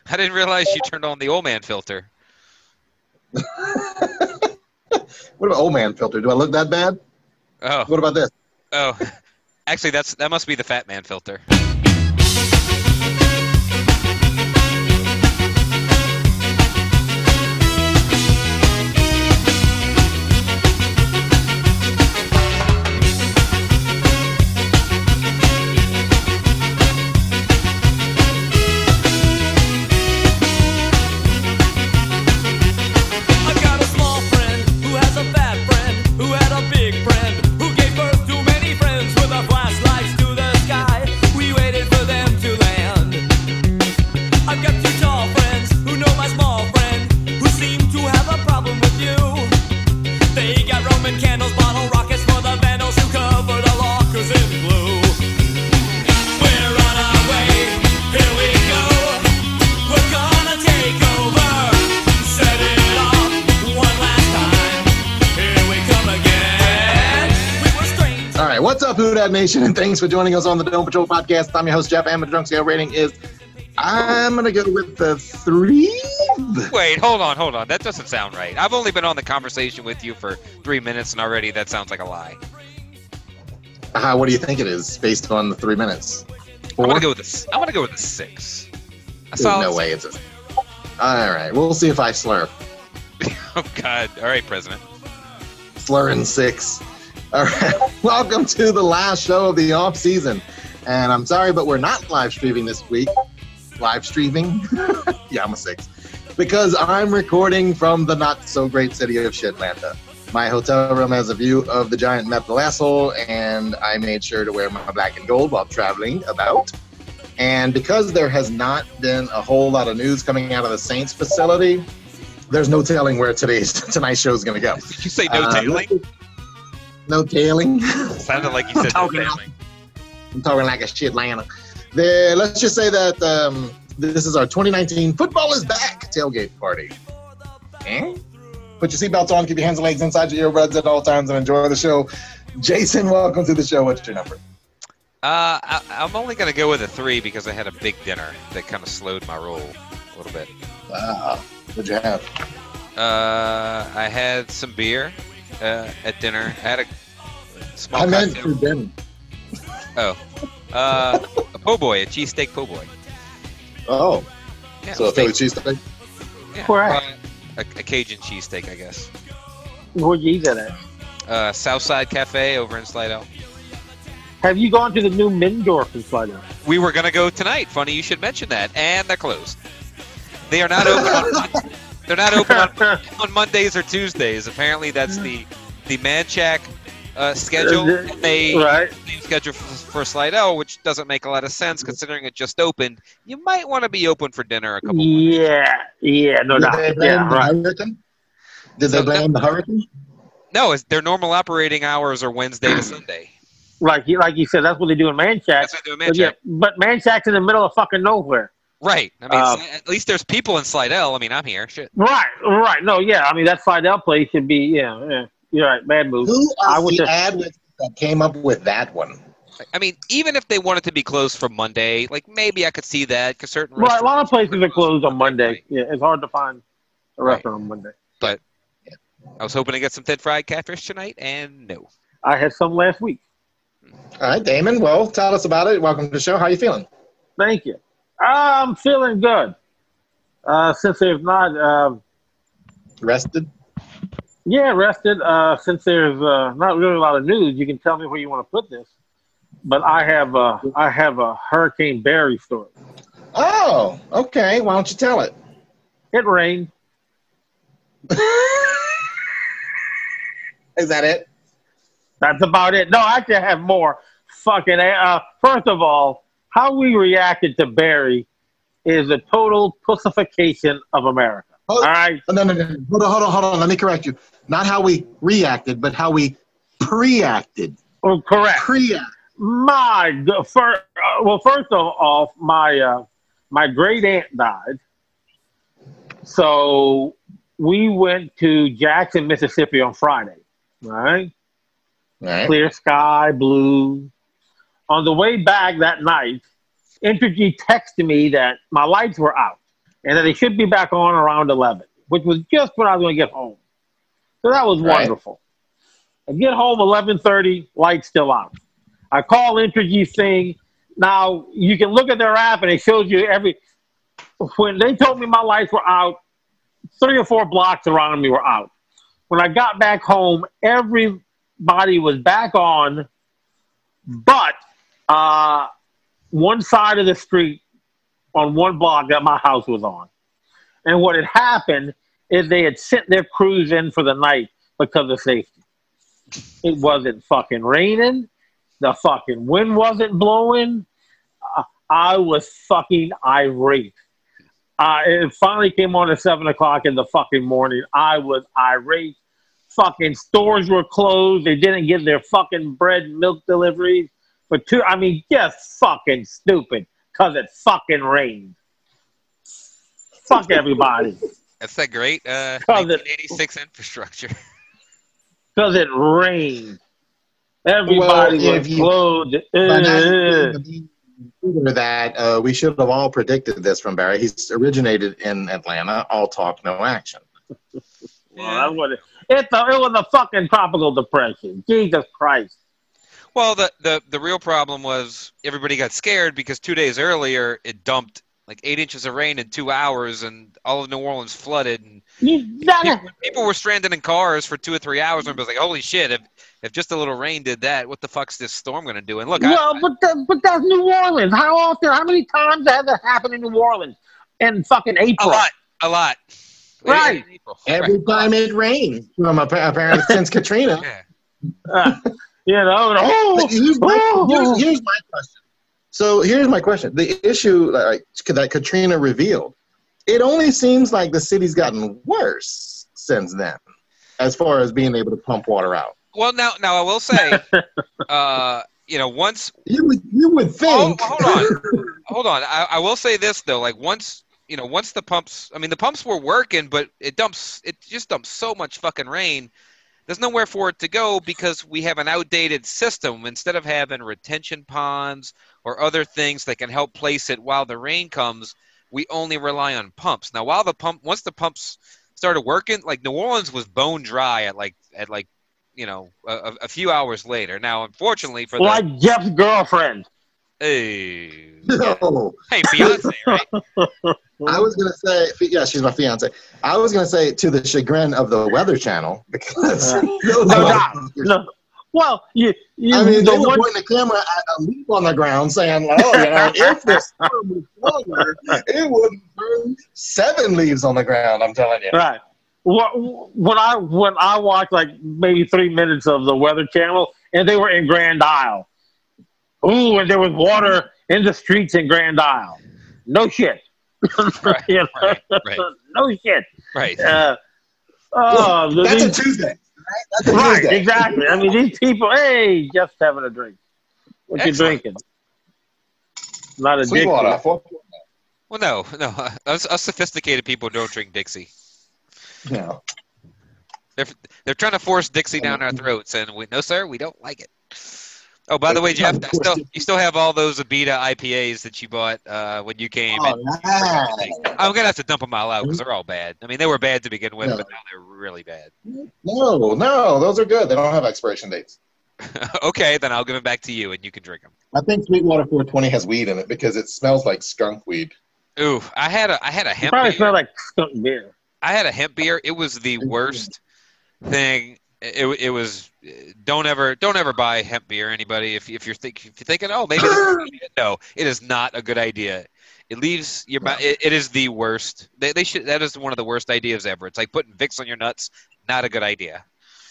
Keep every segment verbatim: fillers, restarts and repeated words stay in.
I didn't realize you turned on the old man filter. What about old man filter? Do I look that bad? Oh. What about this? Oh. Actually, that's that must be the fat man filter. What's up, Who Dat Nation, and thanks for joining us on the Dome Patrol podcast. I'm your host, Jeff, and my drunk scale rating is, I'm going to go with the three. Wait, hold on, hold on. That doesn't sound right. I've only been on the conversation with you for three minutes, and already that sounds like a lie. Uh, what do you think it is, based on the three minutes? Four? I'm going to go with a, I'm gonna go with a six. A There's no way it's a All right, we'll see if I slur. Oh, God. All right, President. Slurring six. All right, welcome to the last show of the off season, and I'm sorry, but we're not live streaming this week. Live streaming? Yeah, I'm a six. Because I'm recording from the not so great city of Shitlanta. My hotel room has a view of the giant Metal asshole, and I made sure to wear my black and gold while traveling about. And because there has not been a whole lot of news coming out of the Saints facility, there's no telling where today's tonight's show is going to go. Did you say no uh, tailing? No tailing. Sounded like you said no tailing. I'm talking like a Shitlanta. There, let's just say that um, this is our twenty nineteen Football is Back tailgate party. Eh? Put your seatbelts on, keep your hands and legs inside your earbuds at all times, and enjoy the show. Jason, welcome to the show. What's your number? Uh, I, I'm only going to go with a three because I had a big dinner that kind of slowed my roll a little bit. Wow. What'd you have? Uh, I had some beer uh, at dinner. I had a small I meant cocktail. for dinner. Oh. Uh, a po' boy, a cheesesteak po' boy. Oh. Yeah, so a Philly cheesesteak? Yeah. Where at? Uh, a, a Cajun cheesesteak, I guess. Where'd you eat that at? Uh, Southside Cafe over in Slidell. Have you gone to the new Mindorf in Slidell? We were going to go tonight. Funny you should mention that. And they're closed. They are not open on, they're not open on, on Mondays or Tuesdays. Apparently that's the, the Manchac uh, schedule. They, right. they schedule for, for Slidell, which doesn't make a lot of sense considering it just opened. You might want to be open for dinner a couple Yeah, yeah, no Did doubt. they blame Yeah, the right. hurricane? Did So they blame no- the hurricane? No, it's, their normal operating hours are Wednesday to Sunday. Like you, like you said, that's what they do in Manchac. That's what they do in But, yeah, Manchac. but Manchac's in the middle of fucking nowhere. Right. I mean, Um, at least there's people in Slidell. I mean, I'm here. Shit. Right, right. No, yeah. I mean, that Slidell place should be, yeah, yeah. You're right. Bad move. Who I are went the to- ad that came up with that one? I mean, even if they wanted to be closed for Monday, like maybe I could see that because certain Right, a lot of restaurants places are closed on Monday. Right. Yeah, it's hard to find a Right. restaurant on Monday. But I was hoping to get some thin fried catfish tonight, and no. I had some last week. All right, Damon. Well, tell us about it. Welcome to the show. How you feeling? Thank you. I'm feeling good. Uh, since there's not, um, Rested? yeah, rested. Uh, since there's uh, not really a lot of news, you can tell me where you want to put this. But I have a, I have a Hurricane Barry story. Oh, okay. Why don't you tell it? It rained. Is that it? That's about it. No, actually, I have more. Fucking. Uh, first of all, how we reacted to Barry is a total pussification of America. Oh, all right. No, no, no. Hold on, hold on, hold on. Let me correct you. Not how we reacted, but how we pre-acted. Oh, correct. Pre-act. My go- fir- uh, well, first of all, my uh, my great aunt died, so we went to Jackson, Mississippi on Friday. Right, Right. clear sky, blue. On the way back that night, Entergy texted me that my lights were out. and then they should be back on around eleven, which was just when I was going to get home. So that was Right. wonderful. I get home eleven thirty, lights still out. I call Entergy thing. Now, you can look at their app, and it shows you every... When they told me my lights were out, three or four blocks around me were out. When I got back home, everybody was back on, but uh, one side of the street on one block that my house was on. And what had happened is they had sent their crews in for the night because of safety. It wasn't fucking raining. The fucking wind wasn't blowing. Uh, I was fucking irate. Uh, it finally came on at seven o'clock in the fucking morning. I was irate. Fucking stores were closed. They didn't give their fucking bread and milk deliveries for two. I mean, just fucking stupid because it fucking rained. Fuck everybody. That's that great uh, Cause nineteen eighty-six it, infrastructure. Because it rained. Everybody Well, was if you- closed. But Uh, now, that uh, we should have all predicted this from Barry. He's originated in Atlanta. All talk, no action. well, that's what it, it's a, it was a fucking tropical depression. Jesus Christ. Well, the, the, the real problem was everybody got scared because two days earlier it dumped like eight inches of rain in two hours and all of New Orleans flooded. And You gotta, people, people were stranded in cars for two or three hours and it was like, holy shit, if, if just a little rain did that, what the fuck's this storm going to do? And look, well, I, but, that, but that's New Orleans. How often, how many times has that happened in New Orleans? In fucking a April. lot, a lot. Right. In April. Every Right. time it rains, from appa- apparently since Katrina. Yeah. Uh, you know, and, oh, But here's, my, oh, here's, here's my question. So here's my question. The issue like, that Katrina revealed, it only seems like the city's gotten worse since then, as far as being able to pump water out. Well, now, now I will say, uh, you know, once You would, you would Oh, think. hold on, hold on. I, I will say this though, like once you know, once the pumps, I mean, the pumps were working, but it dumps, it just dumps so much fucking rain. There's nowhere for it to go because we have an outdated system. Instead of having retention ponds or other things that can help place it while the rain comes, we only rely on pumps. Now, while the pump, once the pumps started working, like New Orleans was bone dry at like at like you know a, a few hours later. Now, unfortunately for the like Jeff's girlfriend. hey, No. hey Beyonce, right? I was gonna say, yeah, she's my fiance. I was gonna say to the chagrin of the Weather Channel because Uh, those No are- doubt. No. Well, you, you I mean, the they were one, pointing the camera at a leaf on the ground, saying, "Oh, you know, if the storm was stronger, it would burn seven leaves on the ground." I'm telling you. right. What, when I when I watched like maybe three minutes of the Weather Channel, and they were in Grand Isle. Ooh, and there was water in the streets in Grand Isle. No shit. Right, You know? right, right. No shit. Right. Uh, oh, Look, that's these- a Tuesday, right? That's a right, Tuesday. exactly. I mean, these people, hey, just having a drink. What Excellent. you drinking? Not a Sweetwater. Dixie. Four- Well, no, no. Us, us sophisticated people don't drink Dixie. No. They're they're trying to force Dixie down our throats, and we no, sir, we don't like it. Oh, by the way, Jeff, I still you still have all those Abita I P As that you bought uh, when you came. Oh, and nice. I'm gonna have to dump them all out because they're all bad. I mean, they were bad to begin with, Yeah. but now they're really bad. No, no, those are good. They don't have expiration dates. Okay, then I'll give them back to you, and you can drink them. I think Sweetwater four twenty has weed in it because it smells like skunk weed. Ooh, I had a I had a You hemp probably beer. smell like skunk beer. I had a hemp beer. It was the worst thing. It, it was don't ever don't ever buy hemp beer. Anybody, if if you're think, if you're thinking, oh, maybe this is a good idea. No, it is not a good idea. It leaves your mouth. It, it is the worst. They, they should. That is one of the worst ideas ever. It's like putting Vicks on your nuts. Not a good idea.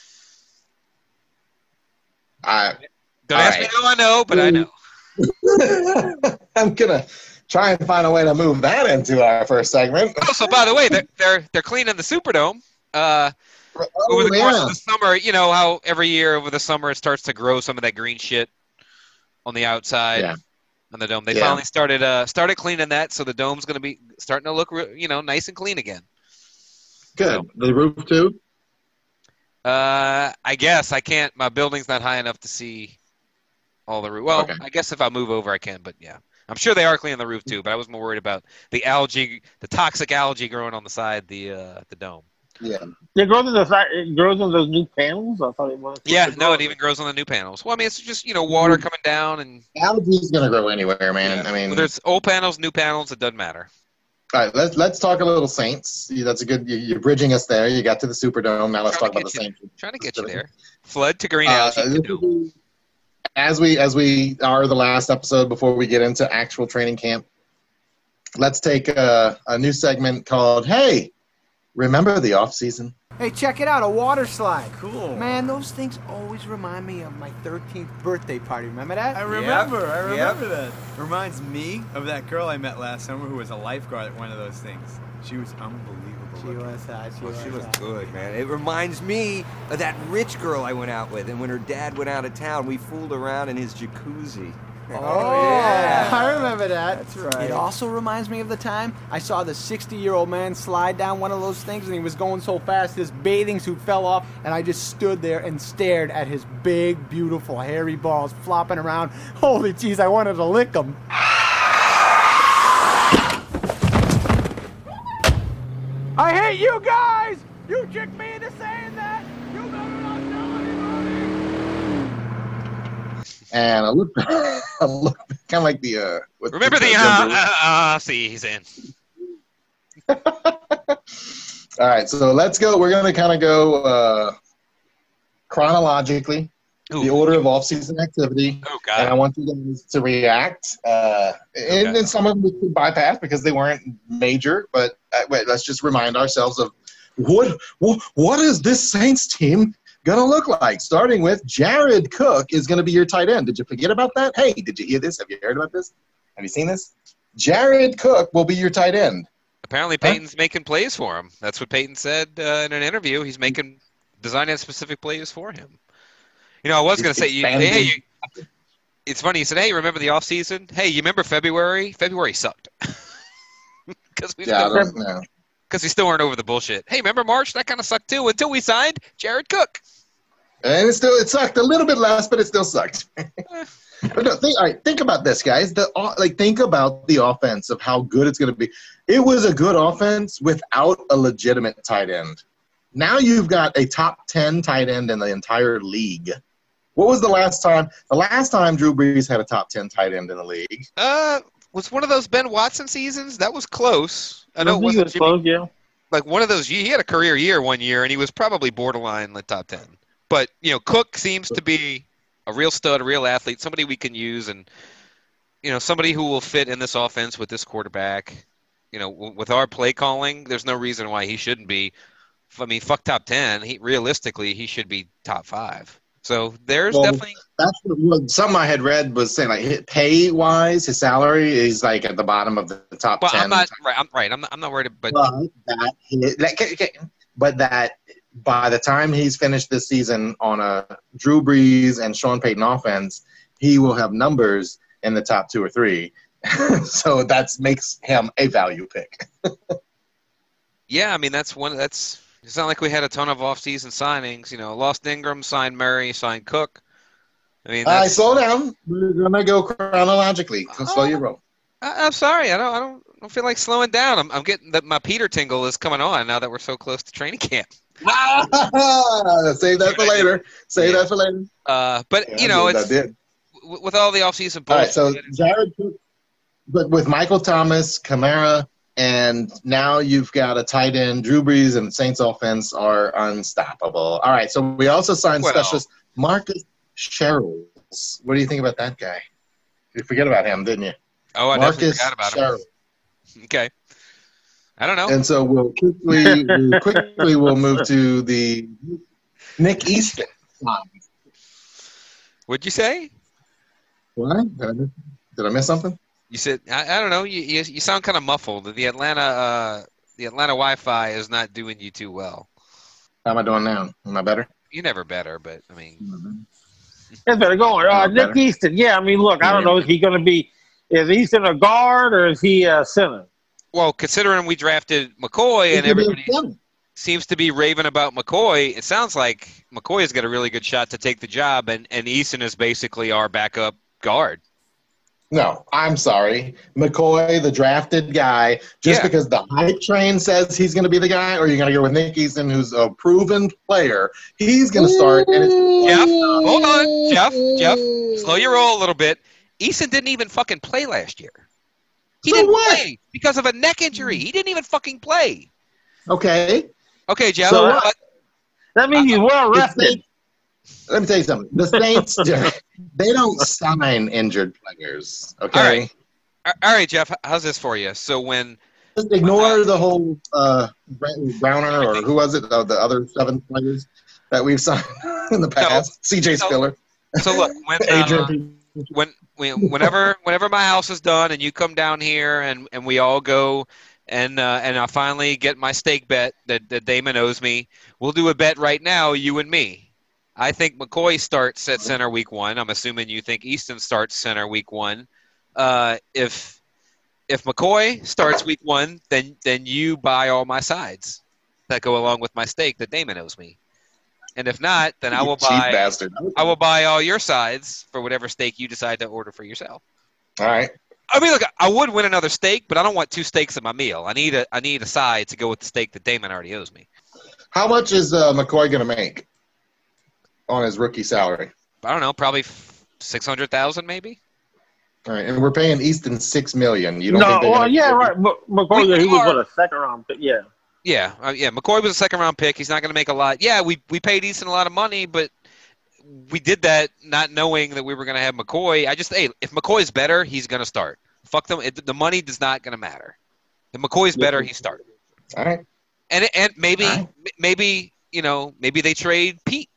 I, Don't All ask right. me how I know, but I know. I'm gonna try and find a way to move that into our first segment. Oh, so by the way, they're they're, they're cleaning the Superdome. Uh, over the Oh, course yeah. of the summer, you know how every year over the summer it starts to grow some of that green shit on the outside Yeah. on the dome. They Yeah. finally started uh started cleaning that, so the dome's going to be starting to look re- you know nice and clean again. Good. The roof too. Uh, I guess I can't. My building's not high enough to see all the roof. Well, Okay. I guess if I move over, I can. But yeah, I'm sure they are cleaning the roof too, but I was more worried about the algae, the toxic algae growing on the side, the uh, the dome. Yeah. It grows in the side. It grows in those new panels. I thought it was. Yeah, no, it even grows on the new panels. Well, I mean, it's just you know water coming down and Algae's gonna grow anywhere, man. yeah. I mean, well, there's old panels, new panels. It doesn't matter. All right, let's let's talk a little Saints. That's a good. you- You're bridging us there. You got to the Superdome. Now let's Trying talk to about the get you- Saints. Trying to get you there. Flood to green Uh, algae. this to will dome. be- as we as we are the last episode before we get into actual training camp, let's take a, a new segment called "Hey, remember the off season?" Hey, check it out, a water slide. Cool. Man, those things always remind me of my thirteenth birthday party. Remember that? I remember. Yep, I remember yep. that. Reminds me of that girl I met last summer who was a lifeguard at one of those things. She was unbelievable. She looking. was, uh, she Well, was. she was uh, good, man. It reminds me of that rich girl I went out with, and when her dad went out of town, we fooled around in his jacuzzi. Oh, yeah. I remember that. That's right. It also reminds me of the time I saw the sixty-year-old man slide down one of those things, and he was going so fast his bathing suit fell off, and I just stood there and stared at his big, beautiful, hairy balls flopping around. Holy jeez, I wanted to lick them. I hate you guys! You tricked me into saying that! You better not tell anybody! And I look, I look kind of like the. Uh, what- Remember the uh, uh, uh, uh, season. All right, so let's go. We're gonna kind of go uh, chronologically, Ooh. the order of off-season activity. Oh And I God. want you guys to react. Uh, and, Okay. and some of them we could bypass because they weren't major. But uh, wait, let's just remind ourselves of what what, what is this Saints team gonna look like? Starting with Jared Cook is gonna be your tight end. Did you forget about that? Hey, did you hear this? Have you heard about this? Have you seen this? Jared Cook will be your tight end. Apparently, Peyton's making plays for him. That's what Peyton said uh, in an interview. He's making designing specific plays for him. You know, I was going to say, you, Expanding. hey, you, it's funny. He said, "Hey, remember the off season? Hey, you remember February? February sucked because we Yeah, I still, don't know. because we still weren't over the bullshit. Hey, remember March? That kind of sucked too until we signed Jared Cook. And it still it sucked a little bit less, but it still sucked. But no, think, all right, think about this, guys. The uh, like, think about the offense of how good it's going to be. It was a good offense without a legitimate tight end. Now you've got a top ten tight end in the entire league. What was the last time? The last time Drew Brees had a top ten tight end in the league. Uh, was one of those Ben Watson seasons? That was close. I know it think wasn't was Jimmy, close, yeah. like one of those. He had a career year one year, and he was probably borderline the top ten. But you know, Cook seems to be a real stud, a real athlete, somebody we can use, and you know, somebody who will fit in this offense with this quarterback. You know, w- with our play calling, there's no reason why he shouldn't be. I mean, fuck top ten. He realistically, he should be top five. So there's Well, definitely. That's what, what some I had read was saying, like, pay wise, his salary is like at the bottom of the top Well, ten. I'm not right. I'm right. I'm not, I'm not worried, but But that, that- okay, okay. but that by the time he's finished this season on a Drew Brees and Sean Payton offense, he will have numbers in the top two or three. So that makes him a value pick. yeah, I mean that's one. That's it's not like we had a ton of off-season signings. You know, lost Ingram, signed Murray, signed Cook. I mean, All right, that's, slow down. We're gonna go chronologically. So slow your roll. I, I'm sorry. I don't. I don't. I don't feel like slowing down. I'm. I'm getting that my Peter tingle is coming on now that we're so close to training camp. Save that for later. Save Yeah. that for later. Uh, but Yeah, you know, I did, I it's did. w- with all the off-season All right, bullshit. so Jared Cook, but with Michael Thomas, Kamara, and now you've got a tight end. Drew Brees and the Saints offense are unstoppable. All right, so we also signed Well. specialist Marcus Sherrills. What do you think about that guy? You forget about him, didn't you? oh, I definitely Marcus forgot about Sherrills. him. Okay. I don't know. And so we'll quickly, we'll quickly we'll move to the Nick Easton. What'd you say? What? Did I miss, did I miss something? You said I, I don't know. You, you you sound kind of muffled. The Atlanta uh the Atlanta Wi-Fi is not doing you too well. How am I doing now? Am I better? You never better, but I mean, That's better going. Uh, Oh, Nick better. Easton. Yeah, I mean, look, I don't know. Is he going to be? Is Easton a guard or is he a center? well, considering we drafted McCoy and He could be a everybody center. seems to be raving about McCoy, it sounds like McCoy has got a really good shot to take the job, and and Eason is basically our backup guard. No, I'm sorry. McCoy, the drafted guy, just Yeah. because the hype train says he's going to be the guy, or you're going to go with Nick Easton, who's a proven player. He's going to start. And it's Jeff, hold on. Jeff, Jeff, slow your roll a little bit. Eason didn't even fucking play last year. He So didn't what? play because of a neck injury. He didn't even fucking play. okay. Okay, Jeff. So uh, what? That means he's well The rested. Saints- Let me tell you something. The Saints, they don't sign injured players. Okay. All right. all right, Jeff. How's this for you? So when Just ignore the whole uh, Browner or who was it? Uh, the other seven players that we've signed in the past. C J So- Spiller, so look when uh, Adrian. when, when whenever whenever my house is done and you come down here and, and we all go and uh, and I finally get my steak bet that, that Damon owes me, we'll do a bet right now, you and me. I think McCoy starts at center week one. I'm assuming you think Easton starts center week one. Uh, if if McCoy starts week one, then then you buy all my sides that go along with my steak that Damon owes me. And if not, then I You will cheap buy bastard. I will buy all your sides for whatever steak you decide to order for yourself. All right. I mean, look, I would win another steak, but I don't want two steaks in my meal. I need a I need a side to go with the steak that Damon already owes me. How much is uh, McCoy going to make on his rookie salary? I don't know, probably six hundred thousand, maybe. All right, and we're paying Easton six million. You don't No, think they're well, gonna yeah, right. But McCoy, We he was are- what a second round pick. Yeah. Yeah, uh, yeah. McCoy was a second round pick. He's not going to make a lot. Yeah, we we paid Easton a lot of money, but we did that not knowing that we were going to have McCoy. I just hey, if McCoy's better, he's going to start. Fuck them. It, the money does not going to matter. If McCoy's better, he started. All right. And and maybe All right. maybe you know maybe they trade Pete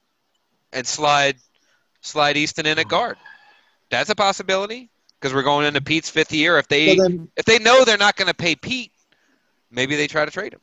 and slide slide Easton in at guard. That's a possibility because we're going into Pete's fifth year. If they So then, if they know they're not going to pay Pete, maybe they try to trade him.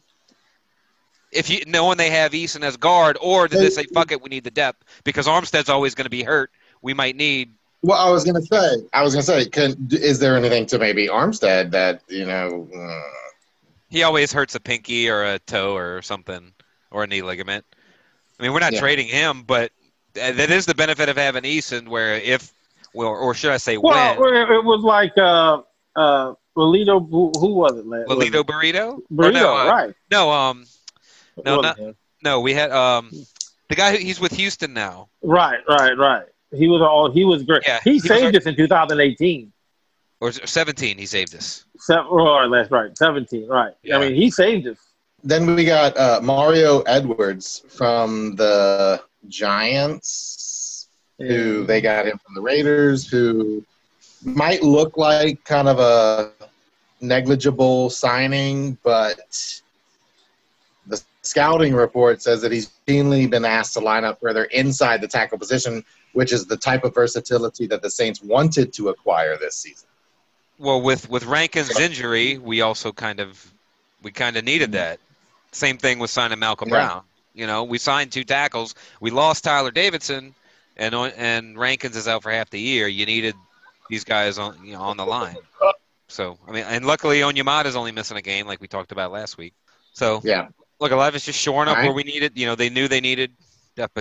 If you knowing they have Easton as guard, or did they say fuck it, we need the depth because Armstead's always going to be hurt. We might need. well, I was gonna say, I was gonna say, can, is there anything to maybe Armstead that you know? Uh, He always hurts a pinky or a toe or something or a knee ligament. I mean, we're not Yeah. trading him, but that is the benefit of having Easton. Where if, well, or should I say, Well, when it was like uh, uh, Lolito. Who, who was it? man? Lolito Burrito? Or Burrito, no, uh, right? No, um, No, Wasn't not- him. no, we had um, the guy who he's with Houston now. Right, right, right. He was all. He was great. Yeah, he, he was saved our- us in two thousand eighteen. Or seventeen, he saved us. Seven, or that's right, seventeen. Right. Yeah. I mean, he saved us. then we got uh, Mario Edwards from the Giants, who they got him from the Raiders, who might look like kind of a negligible signing, but the scouting report says that he's routinely been asked to line up further inside the tackle position, which is the type of versatility that the Saints wanted to acquire this season. Well, with with Rankin's injury, we also kind of we kind of needed that. Same thing with signing Malcolm Yeah. Brown. You know, we signed two tackles. We lost Tyler Davidson, and on- and Rankins is out for half the year. You needed these guys on you know on the line. So I mean, and luckily Onyemata's only missing a game, like we talked about last week. So Yeah. look, a lot of it's just shoring up Right. where we needed. You know, they knew they needed. But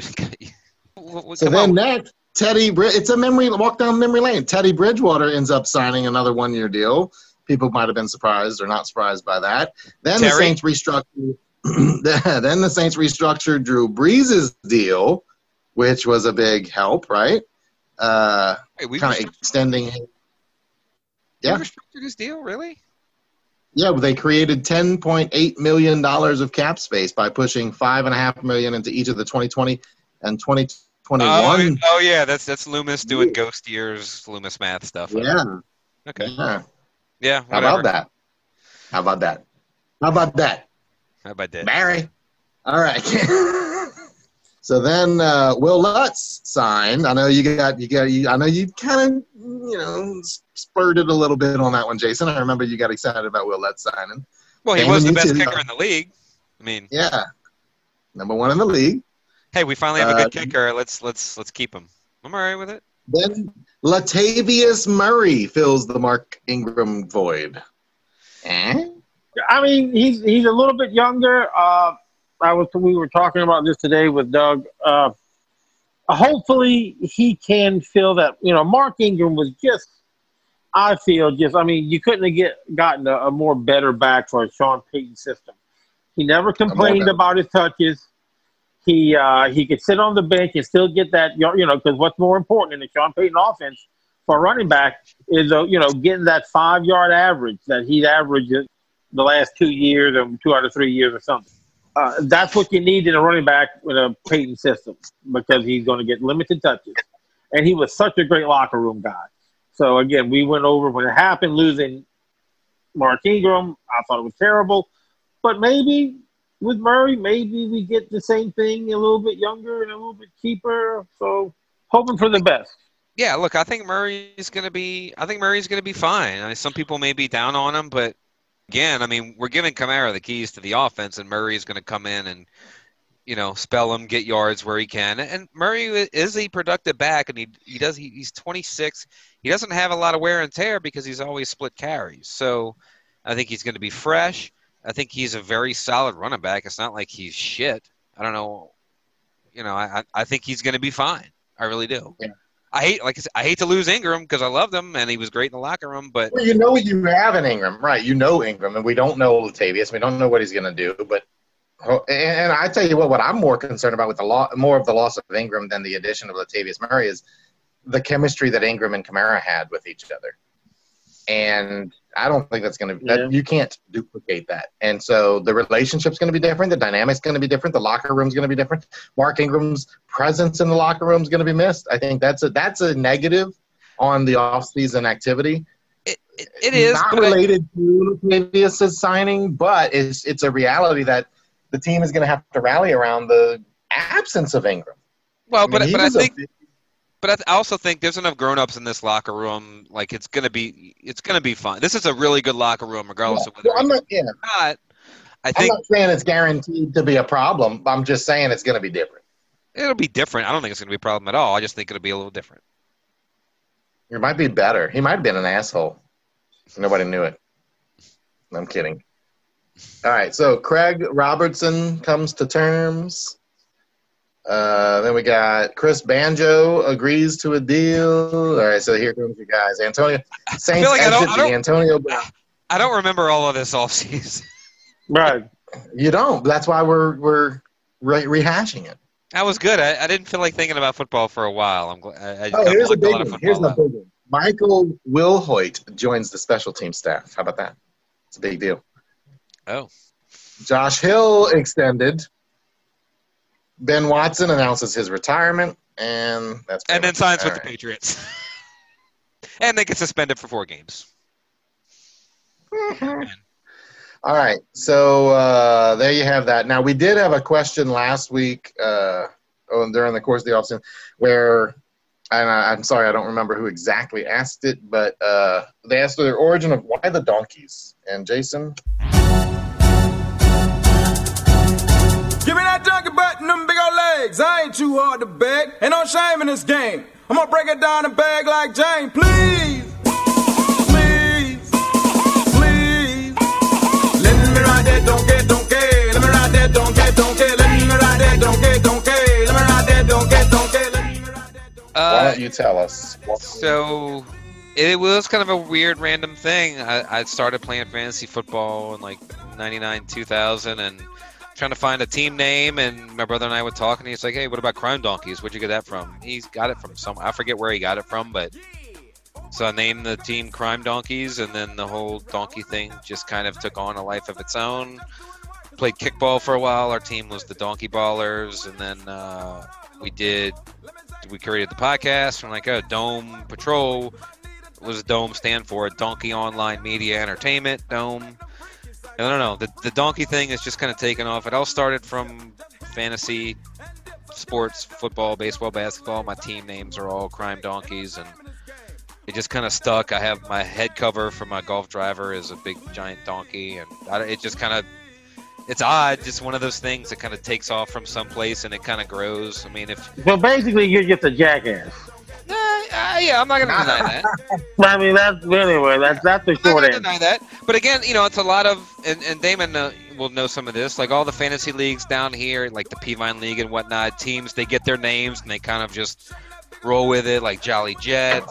So come then on. next, Teddy, Brid- it's a memory walk down memory lane. Teddy Bridgewater ends up signing another one-year deal. People might have been surprised or not surprised by that. Then the Terry? Saints restructured. then the Saints restructured Drew Brees' deal, which was a big help, right? Uh, Wait, we kind of restructured- extending. we Yeah. restructured his deal, really? Yeah, they created ten point eight million dollars of cap space by pushing five point five million dollars into each of the twenty twenty and twenty twenty-one. Oh, oh yeah, that's that's Loomis doing ghost years, Loomis math stuff. Yeah. Okay. Yeah. Yeah. How Whatever. about that? How about that? How about that? How about that? Barry. All right. So then uh, Will Lutz signed. I know you got you got you. I know you kind of you know spurted a little bit on that one, Jason. I remember you got excited about Will Lutz signing. Well, he Damon, was the you best too. kicker in the league. I mean, Yeah, number one in the league. hey, we finally have a good Uh, kicker. Let's let's let's keep him. I'm all right with it. Then Latavius Murray fills the Mark Ingram void. Eh? I mean, he's he's a little bit younger. Uh, I was we were talking about this today with Doug. Uh, hopefully, he can fill that. You know, Mark Ingram was just I feel just, I mean, you couldn't have get gotten a, a more better back for a Sean Payton system. He never complained about his touches. He uh, he could sit on the bench and still get that, you know, because what's more important in the Sean Payton offense for a running back is, uh, you know, getting that five-yard average that he'd averaged the last two years or two out of three years or something. Uh, that's what you need in a running back with a Payton system because he's going to get limited touches. And he was such a great locker room guy. So, again, we went over when it happened, losing Mark Ingram. I thought it was terrible. But maybe with Murray, maybe we get the same thing a little bit younger and a little bit cheaper. So, hoping for the best. Yeah, look, I think Murray's going to be. I think Murray's going to be fine. I mean, some people may be down on him, but again, I mean, we're giving Kamara the keys to the offense, and Murray's going to come in and, you know, spell him, get yards where he can. And Murray is a productive back, and he he does. He, he's twenty-six. He doesn't have a lot of wear and tear because he's always split carries. So, I think he's going to be fresh. I think he's a very solid running back. It's not like he's shit. I don't know. You know, I I think he's going to be fine. I really do. Yeah. I hate, like I said, I hate to lose Ingram because I loved him and he was great in the locker room. But well, you know what you have in Ingram, right? You know Ingram, and we don't know Latavius. We don't know what he's going to do. But and I tell you what, what I'm more concerned about with the law, more of the loss of Ingram than the addition of Latavius Murray is the chemistry that Ingram and Kamara had with each other. And I don't think that's going to yeah. – you can't duplicate that. And so the relationship's going to be different. The dynamic's going to be different. The locker room's going to be different. Mark Ingram's presence in the locker room is going to be missed. I think that's a that's a negative on the offseason activity. It, it, it is. Not related I, to Latavius' signing, but it's, it's a reality that the team is going to have to rally around the absence of Ingram. Well, I mean, but, but I think – a, But I also think there's enough grown-ups in this locker room. Like it's gonna be, it's gonna be fun. This is a really good locker room, regardless yeah. of whether well, I'm not, yeah. or not. I think I'm not saying it's guaranteed to be a problem. I'm just saying it's gonna be different. It'll be different. I don't think it's gonna be a problem at all. I just think it'll be a little different. It might be better. He might have been an asshole. Nobody knew it. I'm kidding. All right, so Craig Robertson comes to terms. Uh, then we got Chris Banjo agrees to a deal. All right, so here comes you guys. Antonio Saints like exit I don't, I don't, Antonio. I don't remember all of this offseason. Right. You don't. That's why we're we're re- rehashing it. That was good. I, I didn't feel like thinking about football for a while. I'm glad. I, I oh, here's a big a one. Here's the big one. Michael Wilhoit joins the special team staff. How about that? It's a big deal. Oh. Josh Hill extended. Ben Watson announces his retirement, and that's and then signs with right. the Patriots, and they get suspended for four games. All right, so uh, there you have that. Now we did have a question last week, uh, during the course of the offseason, where, and I, I'm sorry I don't remember who exactly asked it, but uh, they asked the origin of why the donkeys. And Jason. Give me that donkey butt and them big old legs. I ain't too hard to beg. Ain't no shame in this game. I'm gonna break it down and beg like Jane. Please, please, please. Let me ride that donkey, donkey. Let me ride that donkey, donkey. Let me ride that donkey, donkey. Let me ride that donkey, donkey. Let me ride that donkey. Why don't you tell us? So it was kind of a weird, random thing. I, I started playing fantasy football in like ninety-nine, two thousand, and trying to find a team name, and my brother and I would talk, and he's like, hey, what about Crime Donkeys? Where'd you get that from? He's got it from some, I forget where he got it from, but so I named the team Crime Donkeys, and then the whole donkey thing just kind of took on a life of its own. Played kickball for a while. Our team was the Donkey Ballers, and then uh, we did, we created the podcast. I'm like, oh, Dome Patrol. What does Dome stand for? Donkey Online Media Entertainment, Dome. I don't know. The the donkey thing is just kind of taken off. It all started from fantasy, sports, football, baseball, basketball. My team names are all Crime Donkeys, and it just kind of stuck. I have my head cover for my golf driver is a big giant donkey, and I, it just kind of, it's odd. Just one of those things that kind of takes off from someplace and it kind of grows. I mean, if so, basically you're just a jackass. Uh, uh, yeah, I'm not going to deny that. I mean, that's anyway. That's that's the short answer. end. Deny that, but again, you know, it's a lot of, and, and Damon uh, will know some of this. Like all the fantasy leagues down here, like the Peavine League and whatnot, teams they get their names and they kind of just roll with it. Like Jolly Jet,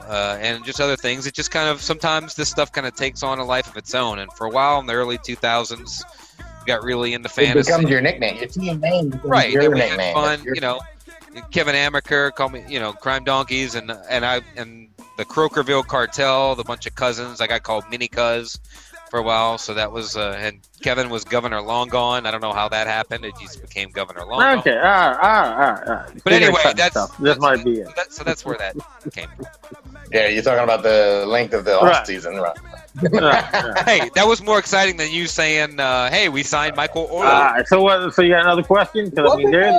uh, and just other things. It just kind of sometimes this stuff kind of takes on a life of its own. And for a while in the early two thousands, we got really into It fantasy. becomes your nickname. Your team name becomes Right, your and we nickname. had fun, Your- you know. Kevin Amaker called me, you know, Crime Donkeys, and and I and the Crokerville Cartel, the bunch of cousins. I got called Mini Cuz for a while, so that was. Uh, and Kevin was Governor Long Gone. I don't know how that happened. It just became Governor Long Gone. Okay, all right, all right, all right. All right. But Figure anyway, out that's, stuff. that's This might be it. So, that, so that's where that came from. Yeah, you're talking about the length of the Right. off season, right? All right, all right. Hey, that was more exciting than you saying, uh, "Hey, we signed Michael Orlow." All right, so what? So you got another question? Because I mean, there's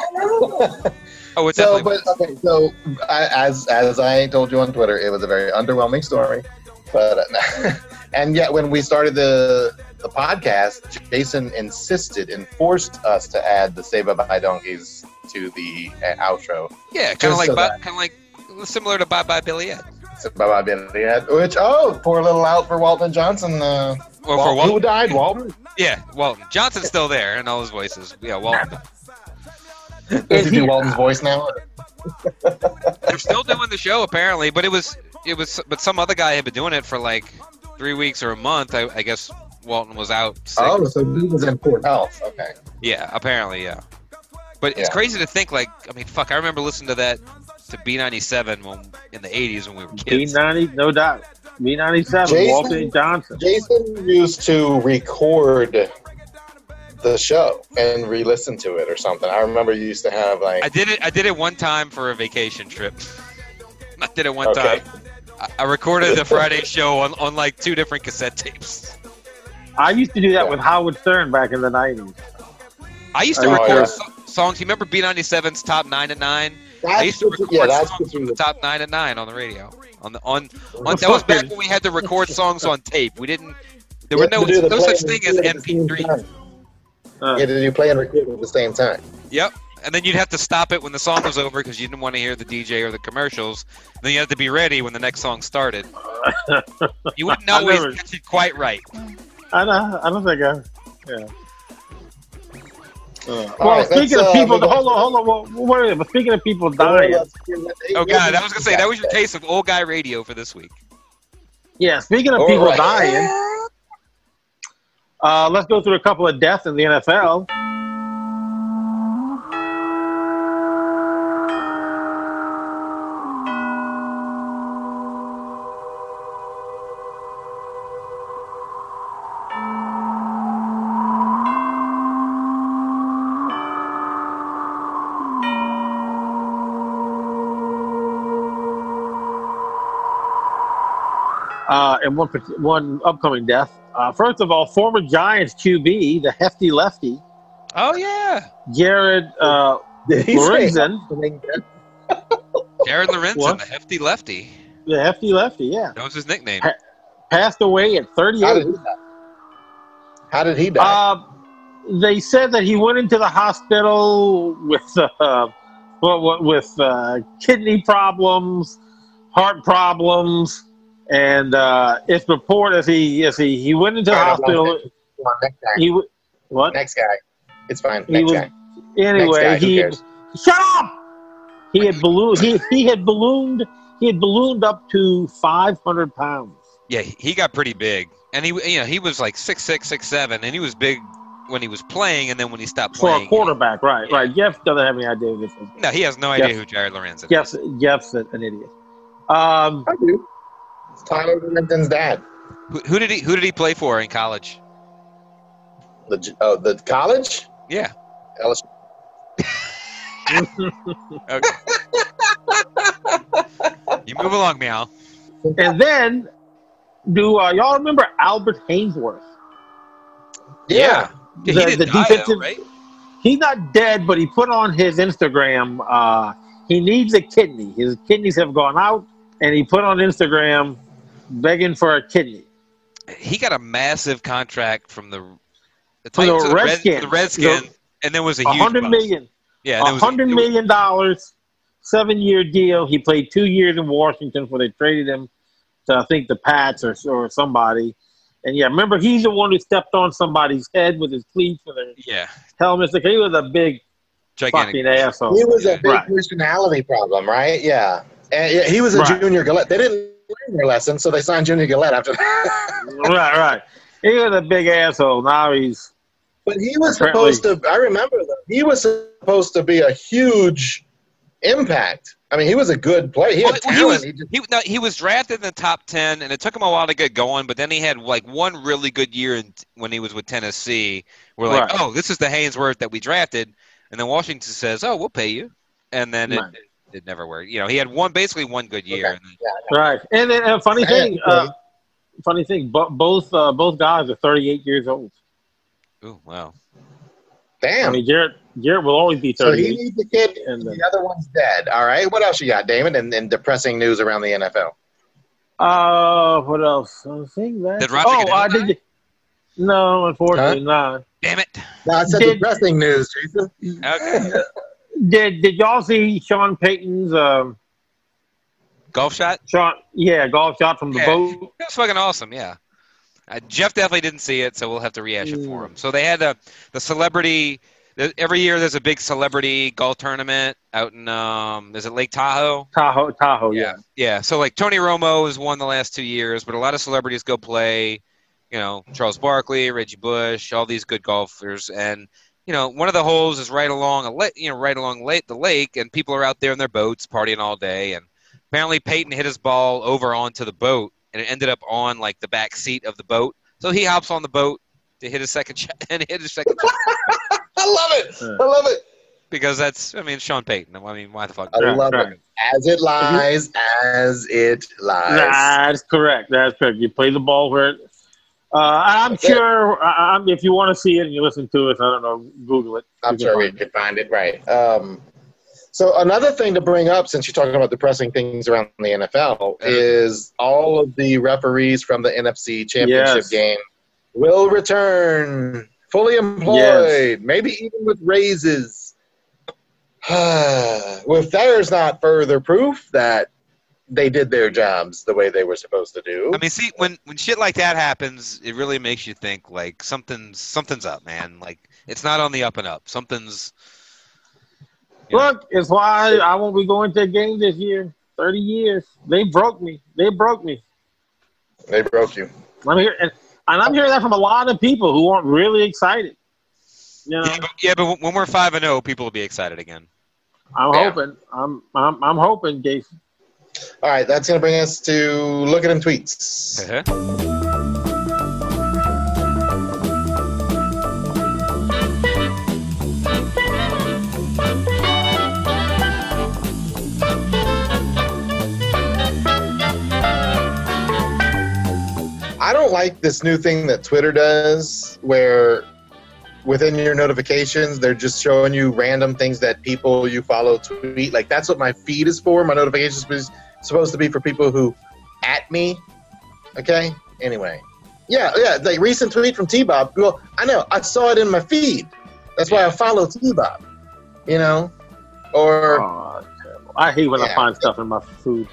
oh, it's So, definitely. but okay, so I, as as I told you on Twitter, it was a very underwhelming story, but uh, and yet when we started the the podcast, Jason insisted and forced us to add the "Say Bye Bye Donkeys" to the uh, outro. Yeah, kind of just like, so Bi- that- kind of like similar to Bye Bye Billy Ed. So Bye Bye Billy Ed, which oh, poor little out for Walton Johnson. Uh, Or Wal- for who Walton. died? Walton. Yeah, Walton Johnson's still there in all his voices. Yeah, Walton. Does he do Walton's voice now? They're still doing the show apparently, but it was it was but some other guy had been doing it for like three weeks or a month. I, I guess Walton was out sick. Oh, so he was in poor health. Okay. Yeah, apparently, yeah. But it's Yeah. crazy to think like I mean, fuck. I remember listening to that to B ninety-seven when in the eighties when we were B kids. ninety, no doubt. B ninety-seven, Jason- Walter Johnson. Jason used to record the show and re-listen to it or something. I remember you used to have like. I did it. I did it one time for a vacation trip. I did it one Okay. time. I, I recorded the Friday show on, on like two different cassette tapes. I used to do that Yeah. with Howard Stern back in the nineties. I used to Oh, record yeah. so- songs. You remember B ninety-seven's top nine at nine? I used That's to what, record yeah, that's songs what from you the top nine at nine on the radio. On the on, on that was back when we had to record songs on tape. We didn't. There were You no have to do the no play such and thing as record at the M P same three. time. Uh, You had to do play and record at the same time. Yep. And then you'd have to stop it when the song was over because you didn't want to hear the D J or the commercials. Then you had to be ready when the next song started. You wouldn't I always never- catch it quite right. I don't, I don't think I. Yeah. Uh, well, right, speaking let's, of uh, people, move on. hold on, hold on. Wait, wait, wait, but speaking of people dying, Oh God, I was gonna say that was your taste of old guy radio for this week. yeah. Speaking of All people right. dying, uh, let's go through a couple of deaths in the N F L. Uh, and one parti- one upcoming death. Uh, first of all, former Giants Q B, the hefty lefty, Oh yeah, Jared uh, Did he say Lorenzen, Jared Lorenzen, What? the hefty lefty. the hefty lefty, yeah, That was his nickname. passed away at How did thirty-eight. he die? How did he die? Uh, they said that he went into the hospital with uh, with, with uh, kidney problems, heart problems, and uh, it's reported as he as he, he went into the All right, hospital. Come on, next guy. He w- what? Next guy. It's fine. He Next was guy. anyway. Next guy, who he cares? shut up. He had ballooned. He, he had ballooned. He had ballooned up to five hundred pounds. Yeah, he got pretty big, and he you know he was like six six six seven, and he was big when he was playing, and then when he stopped For playing, a quarterback, right? Yeah. Right. Jeff doesn't have any idea who this is. no, he has no idea Yes. who Jared Lorenzen is. Jeff's Jeff's an idiot. Um, I do. It's Tyler Linton's dad. Who, who did he Who did he play for in college? The j- oh, the college. Yeah. L S U. Okay. You move along, meow. and then, do uh, y'all remember Albert Hainsworth? Yeah. Yeah, he The- didn't the die, defensive- though, right? He's not dead, but he put on his Instagram. Uh, he needs a kidney. His kidneys have gone out, and he put on Instagram begging for a kidney. He got a massive contract from the the From the Titans or the Red- Redskins. the Redskins, and then was a A huge hundred bust. million. Yeah, and A it was a- hundred it was- million dollars, seven-year deal. He played two years in Washington before they traded him to, I think, the Pats or or somebody. And yeah, remember he's the one who stepped on somebody's head with his cleats for their Yeah, helmets. Like, he was a big gigantic. fucking asshole. He was a big Right. personality problem, right? Yeah. And yeah, he was a Right. junior Gillette. They didn't learn their lesson, so they signed Junior Gillette after that. Right, right. He was a big asshole. Now he's But he was Apparently- supposed to. I remember that he was supposed to be a huge impact. I mean, he was a good player. He Well, had he talent. was He just- he, no, he was drafted in the top ten, and it took him a while to get going. But then he had like one really good year in, when he was with Tennessee. We're like, Right. oh, this is the Haynesworth that we drafted, and then Washington says, oh, we'll pay you, and then it, Right. it, it never worked. You know, he had one basically one good year. Okay. And then, right. And then a funny Yeah, thing, yeah. uh, funny thing, bo- both uh, both guys are thirty-eight years old. ooh, wow. I Damn. mean, Garrett Garrett will always be So he thirty-eight. needs a kid, And and then- the other one's dead. All right. What else you got, Damon? And, and depressing news around the N F L. Uh, what else? I think that. Did Roger oh, Goodell uh, did die? you? No, unfortunately not. Damn it. No, I said Did- depressing news, Jason. Okay. Did Did y'all see Sean Payton's um Golf shot. Sean? Yeah, golf shot from the Yeah. boat. It was fucking awesome, yeah. Uh, Jeff definitely didn't see it, so we'll have to rehash it for Mm. him. So they had the the celebrity. the- Every year there's a big celebrity golf tournament out in um, is it Lake Tahoe? Tahoe, Tahoe. Yeah. Yeah. So like Tony Romo has won the last two years, but a lot of celebrities go play. You know, Charles Barkley, Reggie Bush, all these good golfers, and you know, one of the holes is right along a lake. You know, right along lake, the lake, and people are out there in their boats partying all day. And apparently Peyton hit his ball over onto the boat, and it ended up on like the back seat of the boat. So he hops on the boat to hit his second shot, and hit his second shot I love it. I love it. because that's, I mean, Sean Payton. I mean, why the fuck? I Right, love right. it. As it lies, as it lies. That's correct. That's correct. You play the ball where. It, uh, I'm That's it. sure. I, I'm, if you want to see it and you listen to it, I don't know. Google it. I'm You can sure we find it. could find it. Right. Um, so another thing to bring up, since you're talking about depressing things around the N F L, is all of the referees from the N F C Championship Yes. game will return fully employed, maybe even with raises. If there's not further proof that they did their jobs the way they were supposed to do. I mean, see, when when shit like that happens, it really makes you think like something's something's up, man. Like it's not on the up and up. Something's. you know. Look, it's why I won't be going to a game this year. Thirty years. They broke me. They broke me. They broke you. I'm here, and, and I'm hearing that from a lot of people who aren't really excited. You know, Yeah, but, yeah, but when we're five and zero, people will be excited again. I'm Yeah. hoping. I'm, I'm I'm hoping, Jason. All right, that's going to bring us to look at them tweets. I don't like this new thing that Twitter does where within your notifications, they're just showing you random things that people you follow tweet. Like, that's what my feed is for. My notifications is supposed to be for people who at me. Okay? Anyway. Yeah, yeah, like recent tweet from T-Bob. Well, I know. I saw it in my feed. That's why I follow T-Bob. You know? Or... Oh, terrible. I hate when I Yeah. find stuff in my food.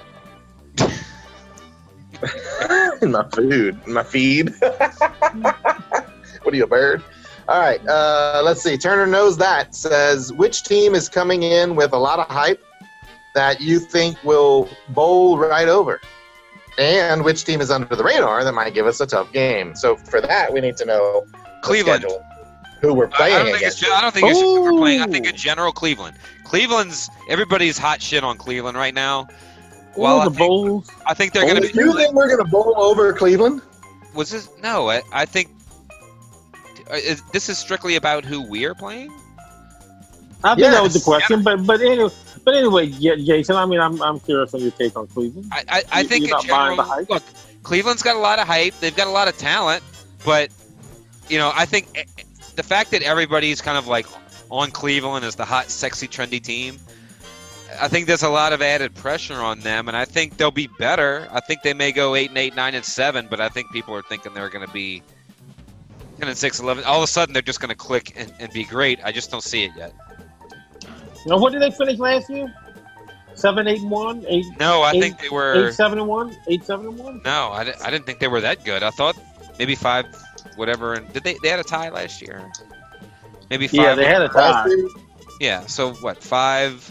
in my food, in my feed. What are you, a bird? All right, uh, let's see. Turner Knows That says, which team is coming in with a lot of hype that you think will bowl right over? And which team is under the radar that might give us a tough game? So for that, we need to know the Cleveland. schedule, who we're I playing don't think it's. against. I don't think it's who we're playing. I Ooh. think in general, Cleveland. Cleveland's everybody's hot shit on Cleveland right now. Oh, Well, I the think, Bulls. I think they're going to be. You think we're going to bowl over Cleveland? Was this? No, I, I think. uh, Is, this is strictly about who we are playing. I think that was the Yes. question, but but anyway, but anyway, yeah, Jason. I mean, I'm I'm curious on your take on Cleveland. I, I, I You- think you're in not buying general, the hype? look, Cleveland's got a lot of hype. They've got a lot of talent, but you know, I think eh, eh, the fact that everybody's kind of like on Cleveland as the hot, sexy, trendy team, I think there's a lot of added pressure on them, and I think they'll be better. I think they may go eight and eight, nine and seven, but I think people are thinking they're going to be ten and six, eleven. All of a sudden, they're just going to click and, and be great. I just don't see it yet. Now, what did they finish last year? Seven, eight, and one, eight, No, I Eight- think they were. eight, seven, and one, eight, seven, and one. No, I, di- I didn't think they were that good. I thought maybe five, whatever. And did they? They had a tie last year. Maybe five. Yeah, they had a tie. Yeah. So what? Five,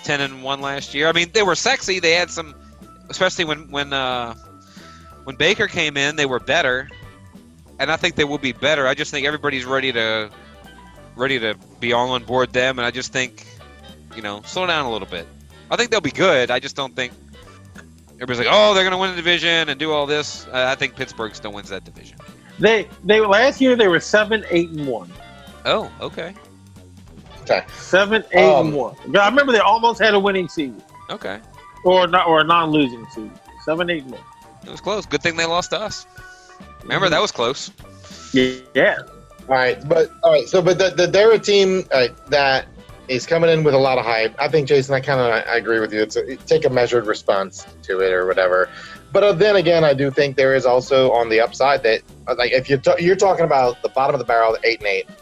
ten and one last year. I mean, they were sexy. They had some, especially when when uh, when Baker came in, they were better, and I think they will be better. I just think everybody's ready to ready to be all on board them, and I just think, you know, slow down a little bit. I think they'll be good. I just don't think everybody's like, oh, they're going to win the division and do all this. Uh, I think Pittsburgh still wins that division. They they last year they were seven, eight, and one. Oh, okay, Okay. Seven, eight, Um, and one. I remember they almost had a winning season, okay. or not, or a non-losing season. Seven, eight, and one. It was close. Good thing they lost to us. Remember, that was close. Yeah. All right, but all right. So, but the, the, they're a team uh, that is coming in with a lot of hype. I think, Jason, I kind of I agree with you. It's a, take a measured response to it or whatever. But uh, then again, I do think there is also on the upside that, uh, like, if you t- you're talking about the bottom of the barrel, eight and eight,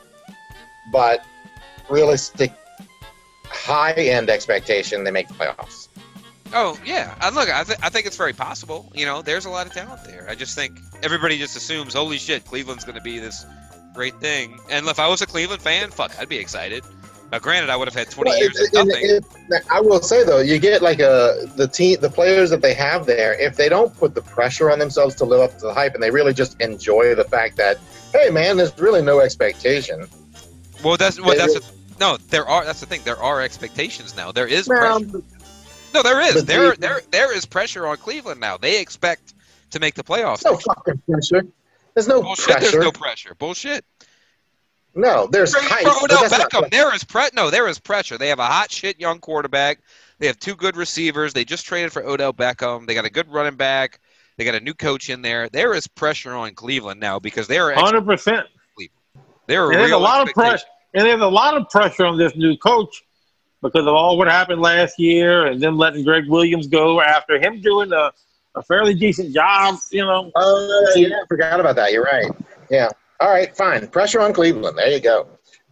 but realistic high end expectation, they make the playoffs. Oh, yeah. And look, I, th- I think it's very possible. You know, there's a lot of talent there. I just think everybody just assumes, holy shit, Cleveland's going to be this great thing. And if I was a Cleveland fan, fuck, I'd be excited. Now, granted, I would have had twenty Well, years it, of nothing. it, it, I will say though, you get like a the team, the players that they have there. If they don't put the pressure on themselves to live up to the hype, and they really just enjoy the fact that, hey, man, there's really no expectation. Well, that's well, they that's really- a, no. There are. That's the thing. There are expectations now. There is Well, pressure. No, there is. but There, they- there, there is pressure on Cleveland now. They expect to make the playoffs. There's no fucking pressure. There's no Bullshit. pressure. There's no pressure. Bullshit. No, there's For hype. for but Odell that's not Beckham, pressure. there is pre- No, there is pressure. They have a hot shit young quarterback. They have two good receivers. They just traded for Odell Beckham. They got a good running back. They got a new coach in there. There is pressure on Cleveland now because they are. Hundred percent. They're a And there's a real lot of expectation. pressure, and there's a lot of pressure on this new coach because of all what happened last year, and then letting Greg Williams go after him doing a, a fairly decent job. You know, Oh, yeah, I forgot about that. You're right. Yeah. All right, fine. Pressure on Cleveland. There you go.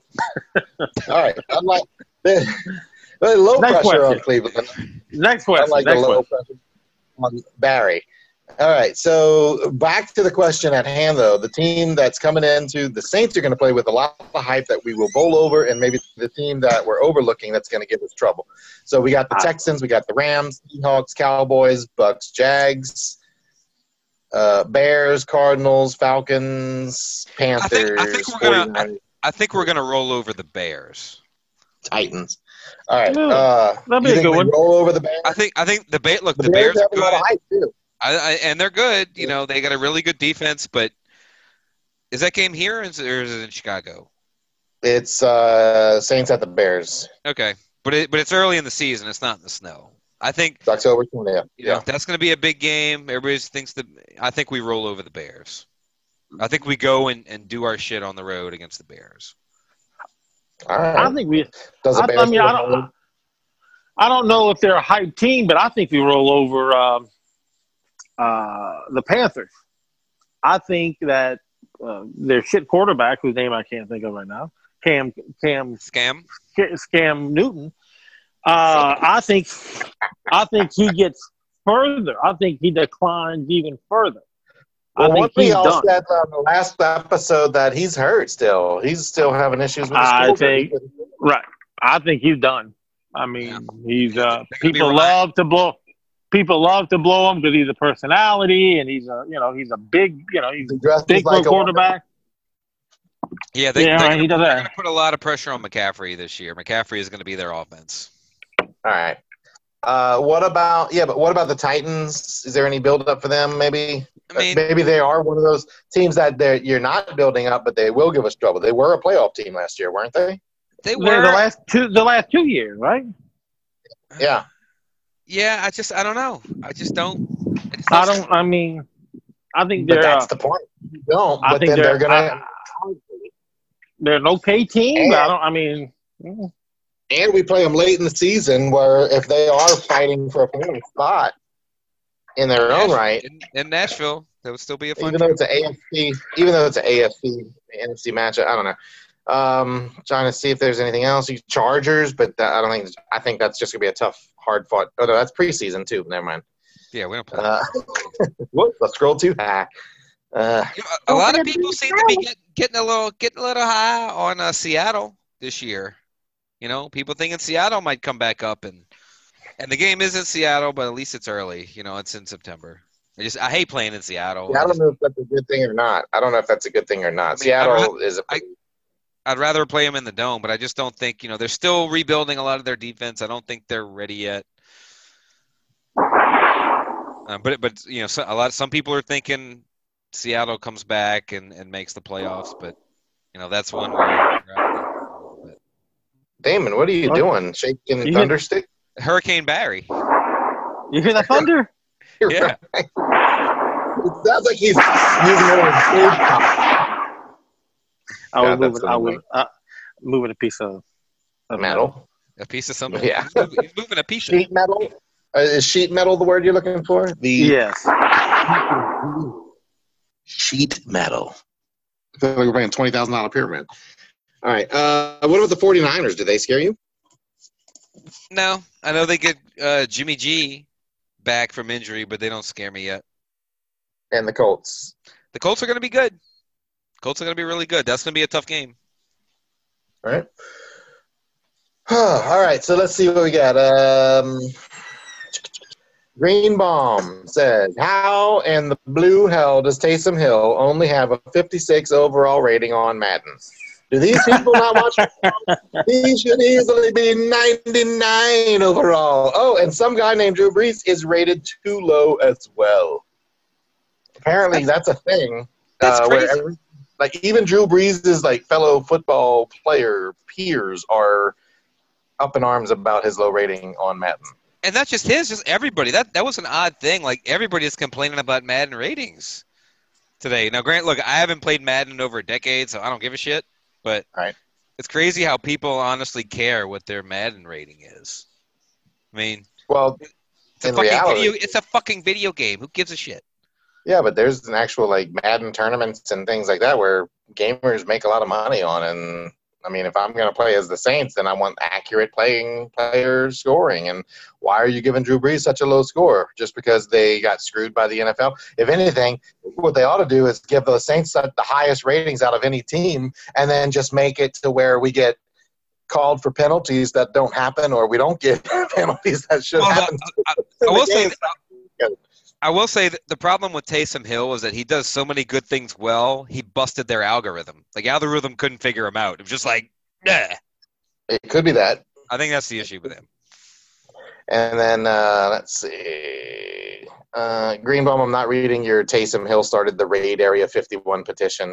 All right. Unlike the, the low Next pressure on question. Cleveland. next question. Unlike the Next low question. pressure on Barry. All right. So back to the question at hand, though. The team that's coming into the Saints are going to play with a lot of hype that we will bowl over, and maybe the team that we're overlooking that's going to give us trouble. So we got the Texans, we got the Rams, Seahawks, Cowboys, Bucks, Jags. Uh, Bears, Cardinals, Falcons, Panthers, I think we're gonna- 49ers, I think we're going to roll over the Bears. Titans. All right. Yeah, Uh, that'd be you a think good we one. roll over the Bears? I think I think the ba- look The, the Bears, Bears are have a lot good. of hype, too. I, I, and they're good. You know, they got a really good defense. But is that game here or is it, or is it in Chicago? It's uh, Saints at the Bears. Okay, but it, but it's early in the season. It's not in the snow. I think It's October twentieth. you know, Yeah. that's going to be a big game. Everybody thinks that. I think we roll over the Bears. I think we go and, and do our shit on the road against the Bears. All right. I think we. Does the I, Bears I mean, get I a don't. hold? I don't know if they're a hype team, but I think we roll over um, uh, the Panthers. I think that uh, their shit quarterback, whose name I can't think of right now, Cam Cam Scam. Scam Newton. Uh, I think I think he gets further. I think he declines even further. I Well, think what we he's all done. said on the last episode that he's hurt still. He's still having issues with his I shoulder. think right. I think he's done. I mean, Yeah. he's uh, They're gonna be people relying- love to blow. People love to blow him because he's a personality and he's a you know he's a big you know he's He a dresses big like a quarterback. Yeah, they, Yeah, they're right, he does going that. to put a lot of pressure on McCaffrey this year. McCaffrey is going to be their offense. All right. Uh, what about yeah? But what about the Titans? Is there any build up for them? Maybe. I mean, maybe they are one of those teams that they're you're not building up, but they will give us trouble. They were a playoff team last year, weren't they? they The, the were. last two the last two years, right? Yeah. Yeah, I just I don't know. I just don't. I, just I don't. I mean, I think But they're that's uh, the point. You don't. I But think then they're, they're gonna. I- they're an okay team. But I don't. I mean, mm, and we play them late in the season, where if they are fighting for a playoff spot in their own right, in, in Nashville, that would still be a fun. even though it's an A F C, even though it's an A F C N F C matchup, I don't know. Um, trying to see if there's anything else. You Chargers, but that, I don't think. I think that's just gonna be a tough, hard fought. Oh no, that's preseason too. Never mind. Yeah, we don't play. Uh, whoops, I scrolled too high. Uh, You know, a, a lot of people seem to be get, getting a little getting a little high on uh, Seattle this year. You know, people thinking Seattle might come back up and And the game is in Seattle, but at least it's early. You know, it's in September. I just I hate playing in Seattle. Yeah, I I don't just, know if that's a good thing or not. I don't know if that's a good thing or not. I mean, Seattle I'd ra- is a I- I'd rather play them in the dome, but I just don't think, you know, they're still rebuilding a lot of their defense. I don't think they're ready yet. Uh, but but you know, so, a lot some people are thinking Seattle comes back and, and makes the playoffs, but you know that's one where but Damon. What are you What? doing? Shaking You thunder stick? Hurricane Barry. You hear that thunder? You're Yeah. right. It sounds like he's using one of his stage props. I was God, that's moving. I was annoying. uh, moving a piece of, of Metal, A piece of something. Yeah. He's moving, he's moving a piece of sheet metal. Uh, is sheet metal the word you're looking for? The Yes. sheet metal. I feel like we're playing twenty thousand dollar pyramid. All right. Uh, what about the 49ers? Do they scare you? No, I know they get uh, Jimmy G back from injury, but they don't scare me yet. And the Colts. The Colts are going to be good. Colts are going to be really good. That's going to be a tough game. All right. All right. So let's see what we got. Um, Greenbaum says, how in the blue hell does Taysom Hill only have a fifty-six overall rating on Madden? Do these people not watch football? He should easily be ninety-nine overall. Oh, and some guy named Drew Brees is rated too low as well. Apparently, that's a thing. That's uh, crazy. Where every, like even Drew Brees' like fellow football player peers are up in arms about his low rating on Madden. And not just his, just everybody. That that was an odd thing. Like everybody is complaining about Madden ratings today. Now, Grant, look, I haven't played Madden in over a decade, so I don't give a shit. But Right. it's crazy how people honestly care what their Madden rating is. I mean, Well, it's a in fucking reality, video. It's a fucking video game. Who gives a shit? yeah, but there's an actual like Madden tournaments and things like that where gamers make a lot of money on. And I mean, if I'm going to play as the Saints, then I want accurate playing player scoring. And why are you giving Drew Brees such a low score? Just because they got screwed by the N F L? If anything, what they ought to do is give the Saints the highest ratings out of any team, and then just make it to where we get called for penalties that don't happen, or we don't get penalties that should Well, happen. I, I will say, I will say that the problem with Taysom Hill is that he does so many good things well. He busted their algorithm. Like algorithm couldn't figure him out. It was just like, yeah. It could be that. I think that's the issue with him. And then uh, let's see. Uh, Greenbaum, I'm not reading your Taysom Hill started the Raid Area fifty-one petition.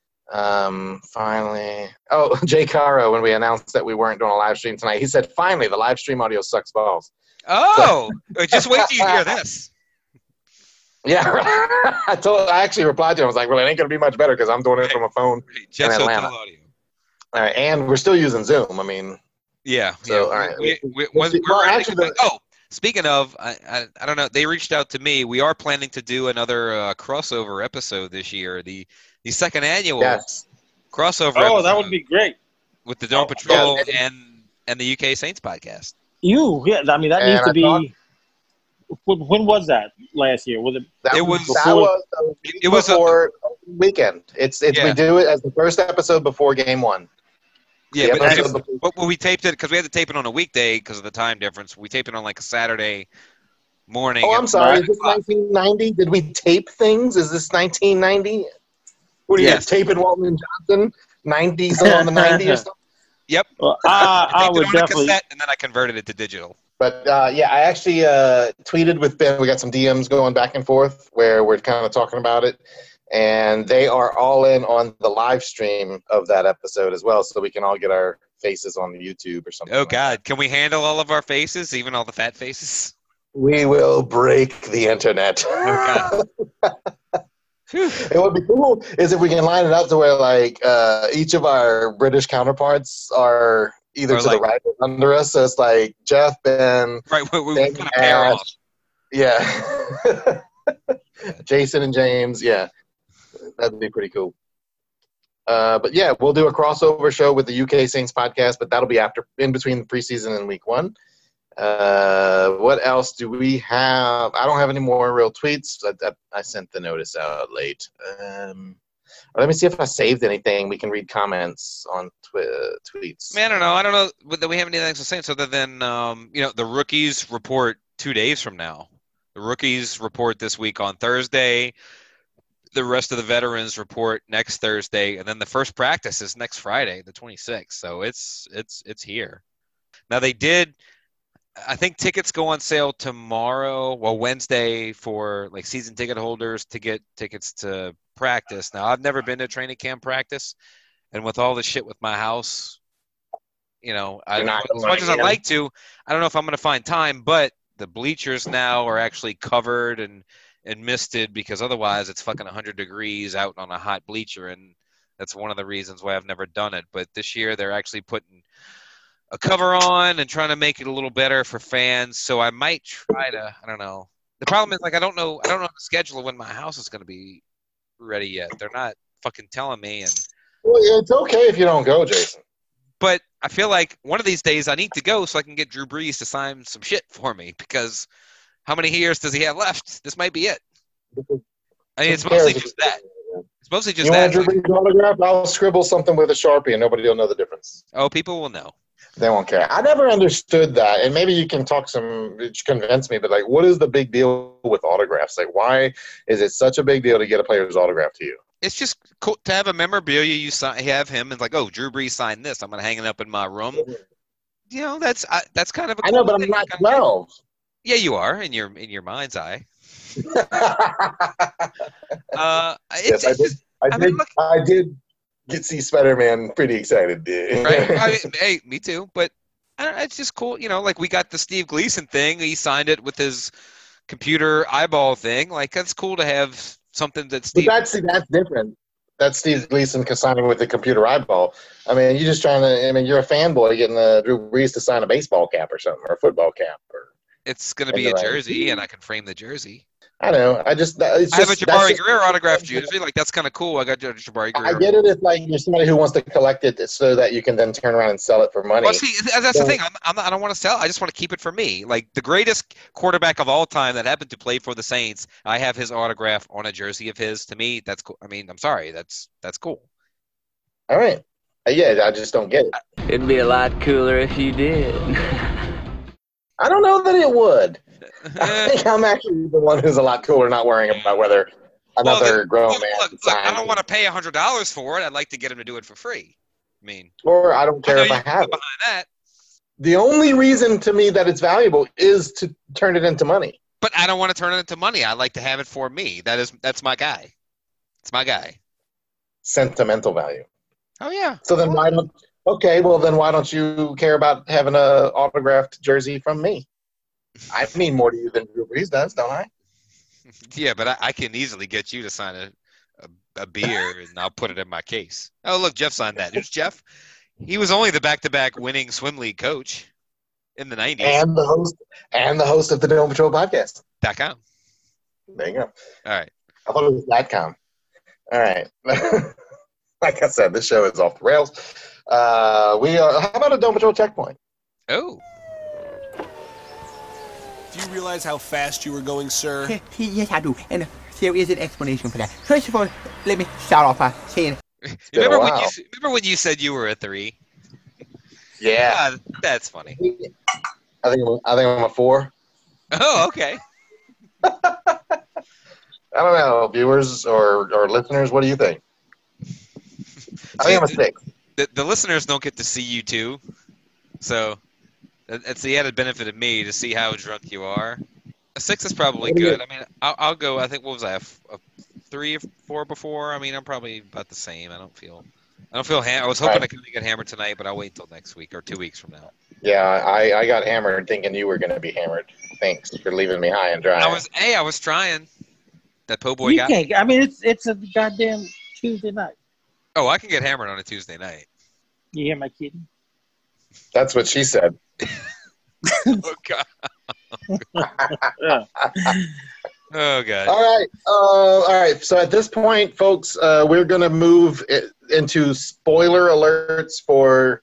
Um, finally. Oh, Jay Caro, when we announced that we weren't doing a live stream tonight, he said, finally, the live stream audio sucks balls. Oh, just wait till you hear this. Yeah, I told. I actually replied to him. I was like, well, it ain't going to be much better because I'm doing it from a phone. Jets in Hotel Atlanta. Audio. All right, and we're still using Zoom. I mean, Yeah. So, yeah. all right. We, we, we, Well, we're well, ready to actually, go the- back. Oh, speaking of, I, I I don't know. They reached out to me. We are planning to do another uh, crossover episode this year. The the second annual yes. crossover. Oh, that episode would be great. with the Dome Oh, Patrol yeah. and and the U K Saints podcast. You, yeah. I mean, that And needs to I be. thought- when, when was that? Last year? Was it? That It was, was that before- was a week it was a- before weekend. It's it's Yeah. we do it as the first episode before game one. Yeah, The but, episode it's- before- but when we taped it because we had to tape it on a weekday because of the time difference. We taped it on like a Saturday morning. Oh, at I'm sorry. Is nine this o'clock. nineteen ninety? Did we tape things? Is this nineteen ninety? What do you Yes. got? Taping Walton and Johnson? nineties on the ninety or something? Yep. Well, I, I taped would it on a definitely. cassette and then I converted it to digital. But uh, yeah, I actually uh, tweeted with Ben. We got some D Ms going back and forth where we're kind of talking about it. And they are all in on the live stream of that episode as well, so we can all get our faces on YouTube or something. Oh like God, can we handle all of our faces, even all the fat faces? that. We will break the internet. Oh God. Phew. It would be cool is if we can line it up to where like uh, each of our British counterparts are either Or to like- the right or under us. So it's like Jeff, Ben, Right, we, we Ben, kind of pair Ash, off. yeah, Jason and James. Yeah, that'd be pretty cool. Uh, but yeah, we'll do a crossover show with the U K Saints podcast, but that'll be after in between the preseason and week one. Uh, what else do we have? I don't have any more real tweets. I, I, I sent the notice out late. Um, Let me see if I saved anything. We can read comments on twi- tweets. Man, I don't know. I don't know that we have anything to say other than um, you know, the rookies report two days from now. The rookies report this week on Thursday. The rest of the veterans report next Thursday, and then the first practice is next Friday, the twenty-sixth. So it's it's it's here. Now they did. I think tickets go on sale tomorrow, well Wednesday, for like season ticket holders to get tickets to practice. Now I've never been to training camp practice, and with all the shit with my house, you know, I, as much as I'd like to, I don't know if I'm going to find time. But the bleachers now are actually covered and and misted because otherwise it's fucking one hundred degrees out on a hot bleacher, and that's one of the reasons why I've never done it. But this year they're actually putting a cover on and trying to make it a little better for fans. So I might try to, I don't know. The problem is, like, I don't know, I don't know the schedule of when my house is going to be ready yet. They're not fucking telling me. And well, it's okay if you don't go, Jason. But I feel like one of these days I need to go so I can get Drew Brees to sign some shit for me, because how many years does he have left? This might be it. I mean, it's mostly just that. It's mostly just you that. You want Drew Brees autograph? I'll scribble something with a Sharpie and nobody will know the difference. Oh, people will know. They won't care. I never understood that, and maybe you can talk some, convince me. But like, what is the big deal with autographs? Like, why is it such a big deal to get a player's autograph to you? It's just cool to have a memorabilia. You sign, have him, and like, oh, Drew Brees signed this. I'm gonna hang it up in my room. You know, that's I, that's kind of a. I cool know, but thing. I'm not twelve. Yeah, you are in your in your mind's eye. uh, yes, it's, I it's did. just, I, I did. mean, look, I did get see Spider-Man. Pretty excited, dude. Right? I mean, hey, me too. But I don't know, it's just cool. You know, like we got the Steve Gleason thing. He signed it with his computer eyeball thing. Like, that's cool to have something that Steve. But that's that's different. That's Steve Gleason signing with the computer eyeball. I mean, you're just trying to. I mean, you're a fanboy getting the Drew Brees to sign a baseball cap or something, or a football cap, or. It's going to be a jersey, and I can frame the jersey. I know. I just. It's I have just, a Jabari just, Greer autographed jersey. Like, that's kind of cool. I got Jabari Greer. I get it if like you're somebody who wants to collect it so that you can then turn around and sell it for money. Well, see, that's the thing. I'm, I'm not, I don't want to sell. I just want to keep it for me. Like, the greatest quarterback of all time that happened to play for the Saints, I have his autograph on a jersey of his. To me, that's cool. I mean, I'm sorry. That's that's cool. All right. Uh, yeah, I just don't get it. It'd be a lot cooler if you did. I don't know that it would. I think I'm actually the one who's a lot cooler, not worrying about whether another well, the, grown look, man. Look, look, I don't want to pay one hundred dollars for it. I'd like to get him to do it for free. I mean, or I don't care I if I have it. behind that. The only reason to me that it's valuable is to turn it into money. But I don't want to turn it into money. I like to have it for me. That is, that's my guy. It's my guy. Sentimental value. Oh yeah. So then why don't? Okay, well then why don't you care about having a autographed jersey from me? I mean more to you than Drew Brees does, don't I? Yeah, but I, I can easily get you to sign a, a, a beer, and I'll put it in my case. Oh, look, Jeff signed that. Who's Jeff? He was only the back-to-back winning swim league coach in the nineties. And the host and the host of the Dome Patrol podcast. Dot com. There you go. All right. I thought it was dot com. All right. Like I said, this show is off the rails. Uh, we are. How about a Dome Patrol checkpoint? Oh. Do you realize how fast you were going, sir? Yes, I do. And there is an explanation for that. First of all, let me start off by saying. Remember when you remember when you said you were a three? Yeah, God, that's funny. I think I'm, I think I'm a four. Oh, okay. I don't know, viewers or, or listeners. What do you think? I think I'm a six. The, the listeners don't get to see you too, so it's the added benefit of me to see how drunk you are. A six is probably good. I mean, I'll, I'll go. I think what was I? A, a three or four before. I mean, I'm probably about the same. I don't feel. I don't feel. Ham- I was hoping right. I could get hammered tonight, but I'll wait until next week or two weeks from now. Yeah, I, I got hammered thinking you were going to be hammered. Thanks for leaving me high and dry. I was. Hey, I was trying. That po' boy you got can't. me. I mean, it's it's a goddamn Tuesday night. Oh, I can get hammered on a Tuesday night. You hear my kidding? That's what she said. Oh God. Yeah. Oh God. All right. Uh, all right. So at this point, folks, uh, we're going to move it into spoiler alerts for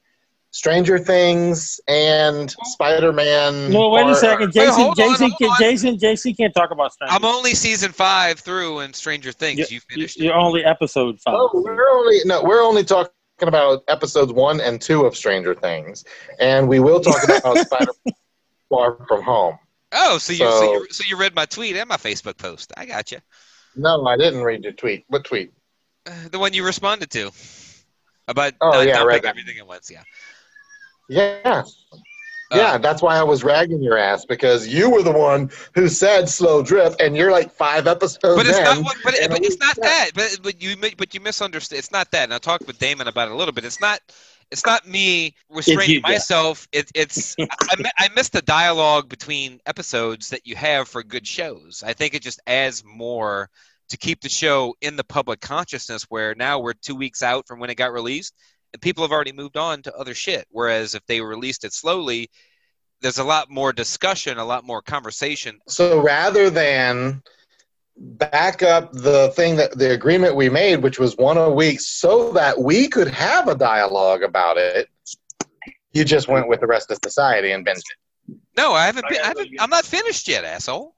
Stranger Things and Spider-Man. No, wait a Far- second, Wait, Jason. hold on, Jason, hold on. Jason, Jason can't talk about Stranger. I'm only season five through in Stranger Things. You, You finished it. You're only episode five. Oh, we're only no, we're only talking about episodes one and two of Stranger Things, and we will talk about Spider-Man Far From Home. Oh, so you so, So- you so you read my tweet and my Facebook post. I got you. No, I didn't read your tweet. What tweet? Uh, the one you responded to about Oh, not yeah, I dumping read that. everything at once. Yeah. Yeah. Uh, Yeah, that's why I was ragging your ass, because you were the one who said slow drip, and you're like five episodes But it's in, not. What, but it, and but it's I'm not like, that. But but you mi- but you misunderstood. It's not that. And I talked with Damon about it a little bit. It's not. It's not me restraining you, Jeff. myself. It, it's I, I mi- I miss the dialogue between episodes that you have for good shows. I think it just adds more to keep the show in the public consciousness. Where now we're two weeks out from when it got released, and people have already moved on to other shit. Whereas if they released it slowly, there's a lot more discussion, a lot more conversation. So rather than back up the thing that the agreement we made, which was one a week, so that we could have a dialogue about it, you just went with the rest of society and binged it. No, I haven't. Been, I haven't. I'm not finished yet, asshole.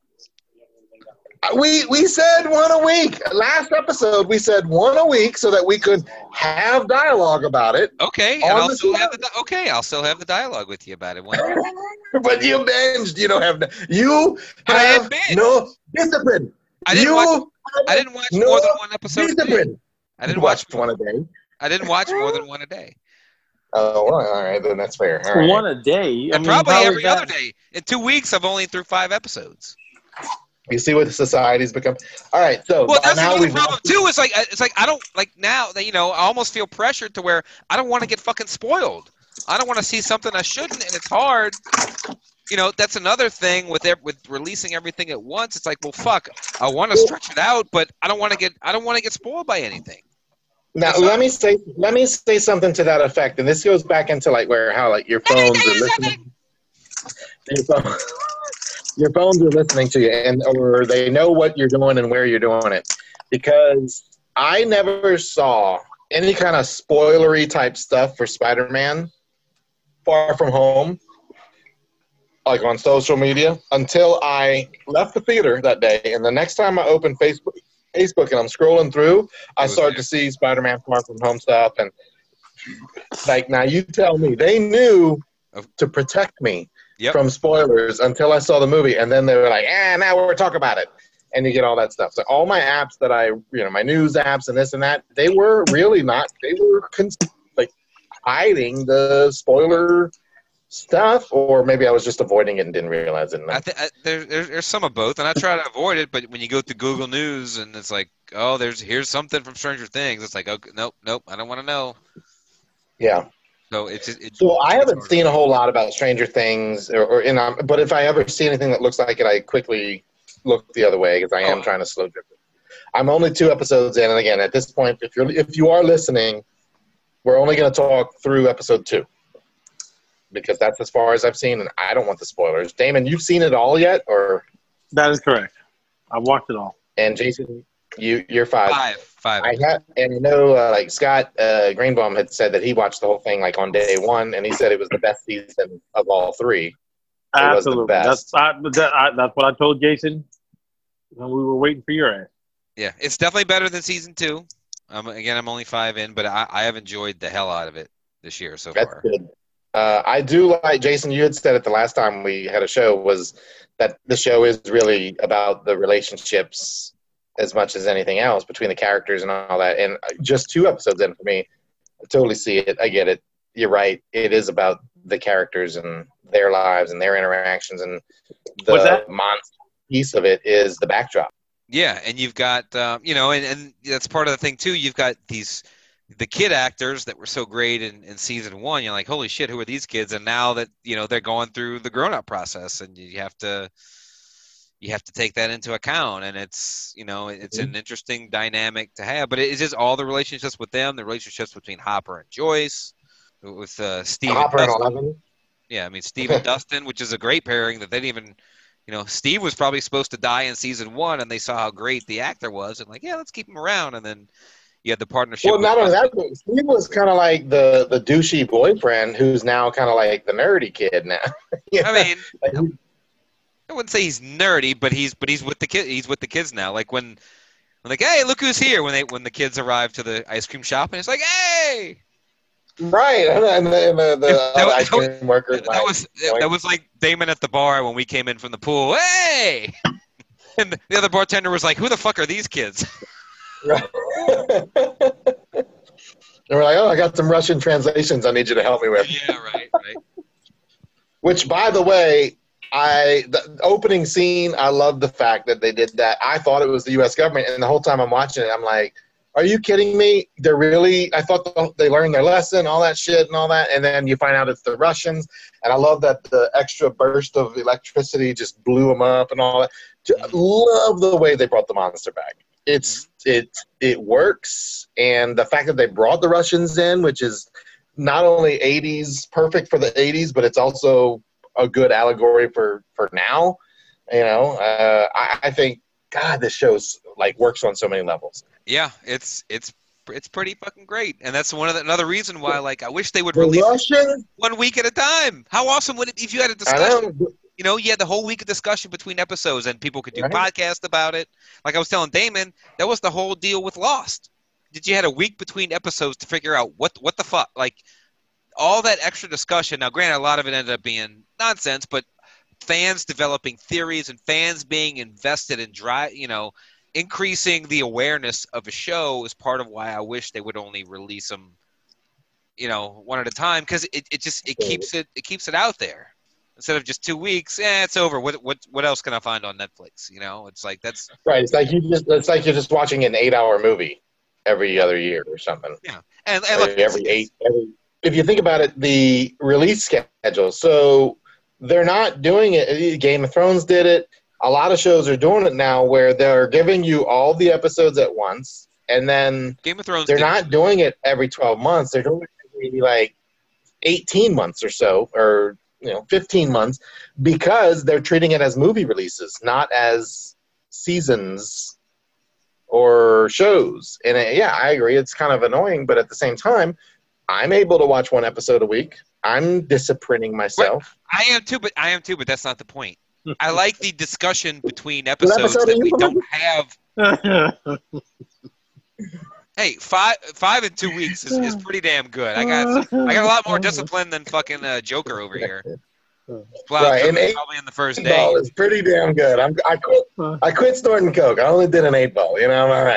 We we said one a week. Last episode, we said one a week so that we could have dialogue about it. Okay, and On I'll the still show. have the di- okay. I'll still have the dialogue with you about it. When, But you binged. You don't have you But I have didn't binge. no discipline. I didn't you watch. I didn't watch no more than one episode. A day. discipline. I didn't You watch. watched one a day. I didn't watch more than one a day, Oh, well, all right, then that's fair. All right. One a day. I and mean, probably how is every that- other day. In two weeks, I've only through five episodes. You see what society's become. All right, so Well, by that's now another we've problem too. It's like it's like I don't like now that you know I almost feel pressured to where I don't want to get fucking spoiled. I don't want to see something I shouldn't, and it's hard. You know, that's another thing with ev- with releasing everything at once. It's like, well, fuck, I want to stretch it out, but I don't want to get I don't want to get spoiled by anything. Now let me say let me say something to that effect, and this goes back into like where how like your phones are listening. Your, phone, your phones are listening to you, and or they know what you're doing and where you're doing it. Because I never saw any kind of spoilery type stuff for Spider-Man Far From Home, like on social media, until I left the theater that day. And the next time I opened Facebook, Facebook and I'm scrolling through, I started to see Spider-Man Far From Home stuff. And like, now you tell me, they knew to protect me Yep. from spoilers until I saw the movie. And then they were like, eh, now we're talking about it. And you get all that stuff. So all my apps that I, you know, my news apps and this and that, they were really not, they were cons- like hiding the spoiler stuff, or maybe I was just avoiding it and didn't realize it. I th- I, there, there, there's some of both, and I try to avoid it. But when you go to Google News and it's like, oh, there's here's something from Stranger Things, it's like, okay, nope, nope, I don't want to know. Yeah. So it's just, it's So I haven't it's seen a whole lot about Stranger Things, or, or in, um, but if I ever see anything that looks like it, I quickly look the other way because I am Oh. trying to slow drip it. I'm only two episodes in, and again, at this point, if you're if you are listening, we're only going to talk through episode two because that's as far as I've seen, and I don't want the spoilers. Damon, you've seen it all yet, or That is correct. I watched it all. and Jason, you you're five. five, five. I have, and I know, uh, like Scott uh, Greenbaum had said that he watched the whole thing like on day one, and he said it was the best season of all three. It was the Absolutely. best. That's I, that, I, that's what I told Jason when we were waiting for your ass. Yeah, it's definitely better than season two. Um, again, I'm only five in, but I, I have enjoyed the hell out of it this year so That's far. good. Uh, I do like, Jason, you had said it the last time we had a show, was that the show is really about the relationships as much as anything else between the characters and all that. And just two episodes in for me, I totally see it. I get it. You're right. It is about the characters and their lives and their interactions. And What's the that? monster piece of it is the backdrop. Yeah, and you've got, um, you know, and, and that's part of the thing, too. You've got these the kid actors that were so great in, in season one. You're like, holy shit, who are these kids? And now that, you know, they're going through the grown-up process, and you have to you have to take that into account. And it's, you know, it's an interesting dynamic to have. But it's just all the relationships with them, the relationships between Hopper and Joyce, with uh, Steve and Hopper and Dustin. Eleven. Yeah, I mean, Steve and Dustin, which is a great pairing that they didn't even, you know, Steve was probably supposed to die in season one, and they saw how great the actor was, and like, yeah, let's keep him around. And then, You had the partnership. Well, with not only Russell. that, but Steve was kind of like the the douchey boyfriend who's now kind of like the nerdy kid now. Yeah. I mean, Like, I wouldn't say he's nerdy, but he's but he's with the kid. He's with the kids now. Like when, when like, hey, look who's here. When they when the kids arrive to the ice cream shop, and it's like, hey. right, and the, and the, the That other was- ice cream workers. That like, was that was like Damon at the bar when we came in from the pool. Hey, and the other bartender was like, "Who the fuck are these kids?" right. And we're like, oh, I got some Russian translations I need you to help me with. Yeah, right, right. Which, by the way, I the opening scene, I love the fact that they did that. I thought it was the U S government, and the whole time I'm watching it, I'm like, are you kidding me? They're really – I thought they learned their lesson, all that shit and all that, and then you find out it's the Russians. And I love that the extra burst of electricity just blew them up and all that. Just love the way they brought the monster back. It's it it works, and the fact that they brought the Russians in, which is not only eighties, perfect for the eighties, but it's also a good allegory for, for now. You know, uh, I, I think, God, this show's like works on so many levels. Yeah, it's it's it's pretty fucking great, and that's one of the, another reason why. Like, I wish they would The release it Russians, one week at a time. How awesome would it be if you had a I discussion? know. You know, you had the whole week of discussion between episodes, and people could do Right. podcasts about it. Like I was telling Damon, that was the whole deal with Lost. Did you had a week between episodes to figure out what what the fuck, like all that extra discussion. Now, granted, a lot of it ended up being nonsense, but fans developing theories and fans being invested in dry, you know, increasing the awareness of a show is part of why I wish they would only release them, you know, one at a time, because it, it just it keeps it it keeps it out there. Instead of just two weeks, eh, it's over. What what what else can I find on Netflix? You know, it's like that's Right. It's like you just it's like you're just watching an eight hour movie every other year or something. yeah. And and look, Every, every eight every, if you think about it, the release schedule. So they're not doing it. Game of Thrones did it. A lot of shows are doing it now where they're giving you all the episodes at once, and then Game of Thrones. they're did- not doing it every twelve months. They're doing it maybe like eighteen months or so, or you know, fifteen months, because they're treating it as movie releases, not as seasons or shows. And it, yeah, I agree. It's kind of annoying, but at the same time, I'm able to watch one episode a week. I'm disciplining myself. I am too, but I am too, but that's not the point. I like the discussion between What episodes episode that are we you don't on? have. Hey, five five in two weeks is, is pretty damn good. I got I got a lot more discipline than fucking uh, Joker over here. Plowed Right, through and it eight probably in the first Eight day. ball is pretty damn good. I'm, I quit. I quit snorting coke. I only did an eight ball. You know, I'm all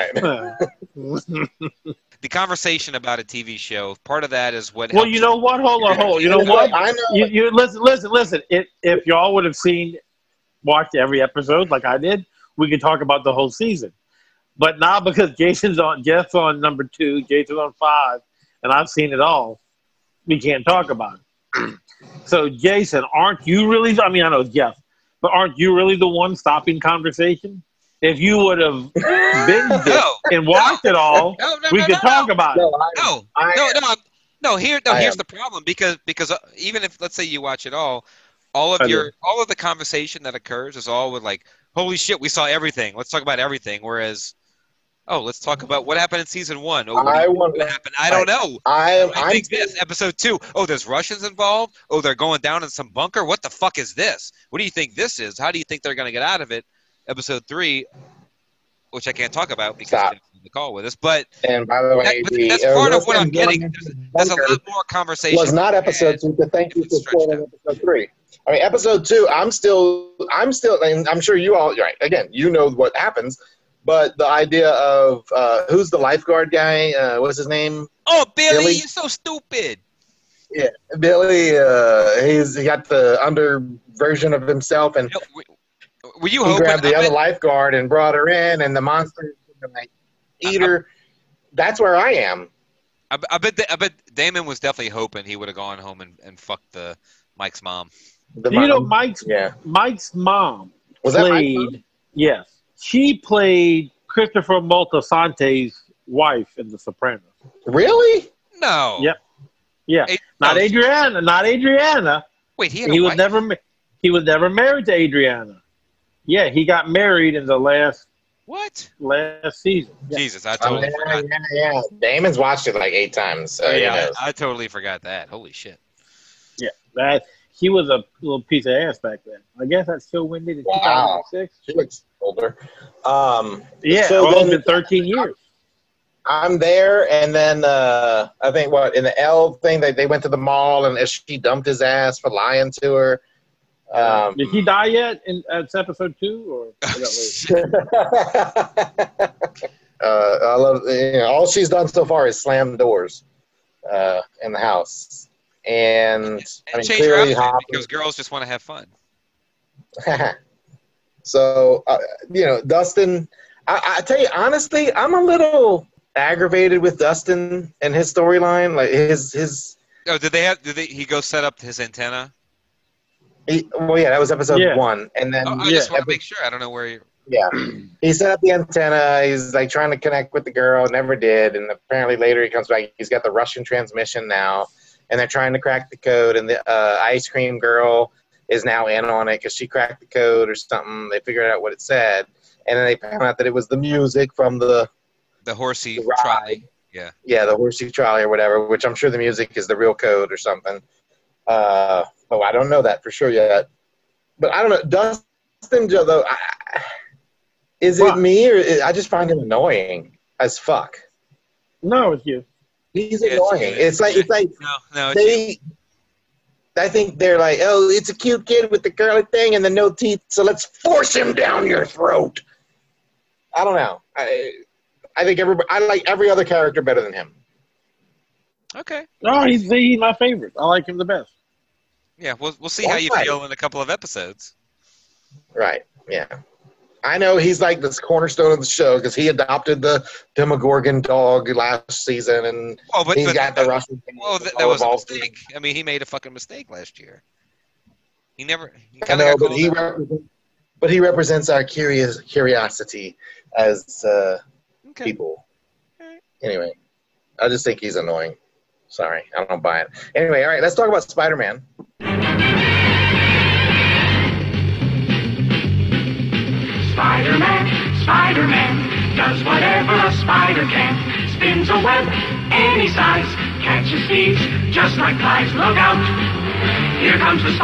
right. The conversation about a T V show, part of that is what. Well, helps you know what? Hold on, hold on. You know what? I know. You, you listen, listen, listen. If, if y'all would have seen, watched every episode like I did, we could talk about the whole season. But now because Jason's on, Jeff's on number two, Jason's on five, and I've seen it all, we can't talk about it. So, Jason, aren't you really? I mean, I know Jeff, but aren't you really the one stopping conversation? If you would have binged it No, and watched no. it all, No, no, we no, could no, talk no. about No, it. I, No, I no, am. no, I'm- no. Here, no. I Here's am. the problem because because uh, even if let's say you watch it all, all of I do. your all of the conversation that occurs is all with like, holy shit, we saw everything. Let's talk about everything. Whereas, oh, let's talk about what happened in season one. Oh, what, I do you- want- what happened? I don't know. I am. I I'm. think this episode two. Oh, there's Russians involved. Oh, they're going down in some bunker. What the fuck is this? What do you think this is? How do you think they're going to get out of it? Episode three, which I can't talk about because Stop. Jeff's on the call with us. But, And by the way, that, but the, that's uh, part of what Russian I'm getting. going There's, there's a bunker lot more conversation. was not episode and- two. But thank you it's for stretched spoiling out. episode three. I mean, episode two. I'm still. I'm still. And I'm sure you all. Right. Again, you know what happens. But the idea of uh, who's the lifeguard guy? Uh, what's his name? Oh, Billy, Billy? you're so stupid. Yeah, Billy. Uh, he's he got the under version of himself, and You know, were- Were you he hoping? grabbed the I other bet- lifeguard and brought her in, and the monster was like eat her. That's where I am. I, I bet. I bet Damon was definitely hoping he would have gone home and, and fucked the Mike's mom. The You know, mom- Mike's yeah. Mike's mom Was that Mike's played. mom? Yes, she played Christopher Moltisante's wife in The Sopranos. Really? No. Yep. Yeah, Hey, not no. Adriana, not Adriana. Wait, he had He a was wife? never ma- he was never married to Adriana. Yeah, he got married in the last What? last season. Yeah. Jesus, I Oh, totally yeah, forgot. yeah, yeah. Damon's watched it like eight times. So Oh, he yeah, knows. I, I totally forgot that. Holy shit. Yeah, that he was a little piece of ass back then. I guess that show ended in Wow. two thousand six. She looks older. Um, Yeah, so well, it's then been thirteen years. I'm there, and then uh, I think what in the L thing they they went to the mall, and she dumped his ass for lying to her. Um, Did he die yet? In that's episode two, or was that later? uh, I love you know, all she's done so far is slam doors uh, in the house, and I And mean change your clearly outfit Hopper. because girls just want to have fun. So uh, you know, Dustin. I, I tell you honestly, I'm a little aggravated with Dustin and his storyline. Like his his. Oh, did they have? Did they, he go set up his antenna? He, well, yeah, that was episode Yeah. one, and then Oh, I yeah, just want to epi- make sure. I don't know where you. yeah, he set up the antenna. He's like trying to connect with the girl, never did, and apparently later he comes back. He's got the Russian transmission now, and they're trying to crack the code. And the uh, ice cream girl is now in on it because she cracked the code or something. They figured out what it said, and then they found out that it was the music from the The horsey The ride. trolley. Yeah. yeah the horsey trolley or whatever. Which I'm sure the music is the real code or something. Uh, oh, I don't know that for sure yet. But I don't know, Dustin, Joe, though, I, is What? it me or I just find him annoying as fuck. No, it's you. He's Yeah, it's annoying. you. It's like it's like No, no. It's you. they. I think they're like, oh, it's a cute kid with the curly thing and the no teeth, so let's force him down your throat. I don't know. I I think everybody. I like every other character better than him. Okay. No, he's he's my favorite. I like him the best. Yeah, we'll we'll see how you Why? feel in a couple of episodes. Right. Yeah. I know he's like this cornerstone of the show because he adopted the Demogorgon dog last season, and Oh, but, he's but got the Russian thing. well, that, all that was a involved. mistake. I mean, he made a fucking mistake last year. He never. He I kind of know, got but called he out. represents, but he represents our curious curiosity as uh, Okay. people. Alright. Anyway, I just think he's annoying. Sorry, I don't buy it. Anyway, all right, let's talk about Spider-Man. Spider-Man, Spider-Man, does whatever a spider can. Spins a web any size, catches thieves just like flies. Look out, here comes the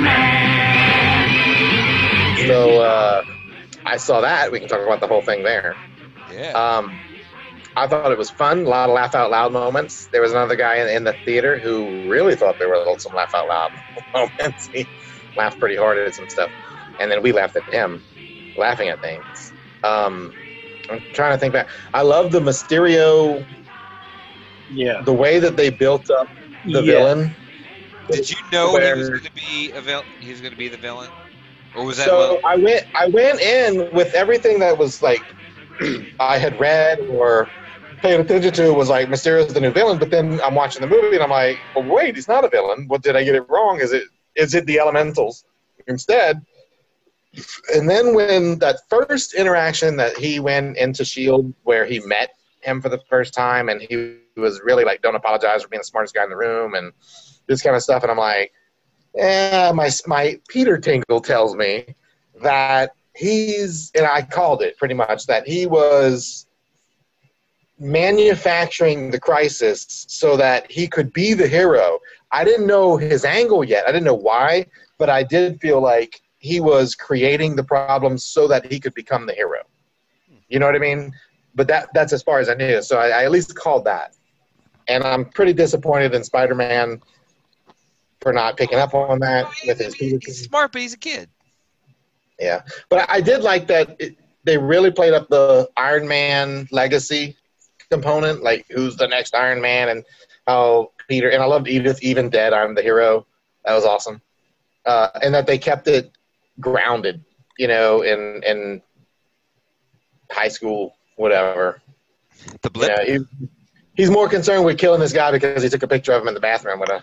Spider-Man. So uh, I saw that. We can talk about the whole thing there. Yeah. Um, I thought it was fun. A lot of laugh out loud moments. There was another guy in, in the theater who really thought there were some laugh out loud moments. He laughed pretty hard at some stuff, and then we laughed at him, laughing at things. Um, I'm trying to think back. I love the Mysterio, Yeah. the way that they built up the Yeah. villain. Did you know Where- he was going to be a vil- He was going to be the villain, or was that? So Lo- I went I went in with everything that was like I had read or paid attention to was like Mysterio's the new villain, but then I'm watching the movie and I'm like, well, wait, he's not a villain. What did I get it wrong? Is it is it the Elementals instead? And then when that first interaction that he went into S H I E L D where he met him for the first time and he was really like, don't apologize for being the smartest guy in the room and this kind of stuff, and I'm like, yeah, my my Peter Tingle tells me that he's, and I called it pretty much, that he was manufacturing the crisis so that he could be the hero. I didn't know his angle yet. I didn't know why, but I did feel like he was creating the problem so that he could become the hero. You know what I mean? But that that's as far as I knew. So I, I at least called that. And I'm pretty disappointed in Spider-Man for not picking up on that with his Peter. he's smart, but he's a kid. Yeah, but I did like that it, they really played up the Iron Man legacy component, like who's the next Iron Man and how Peter, and I loved Edith, even dead, I'm the hero. That was awesome. Uh, and that they kept it grounded, you know, in, in high school, whatever. The blip. Yeah, he, he's more concerned with killing this guy because he took a picture of him in the bathroom with a.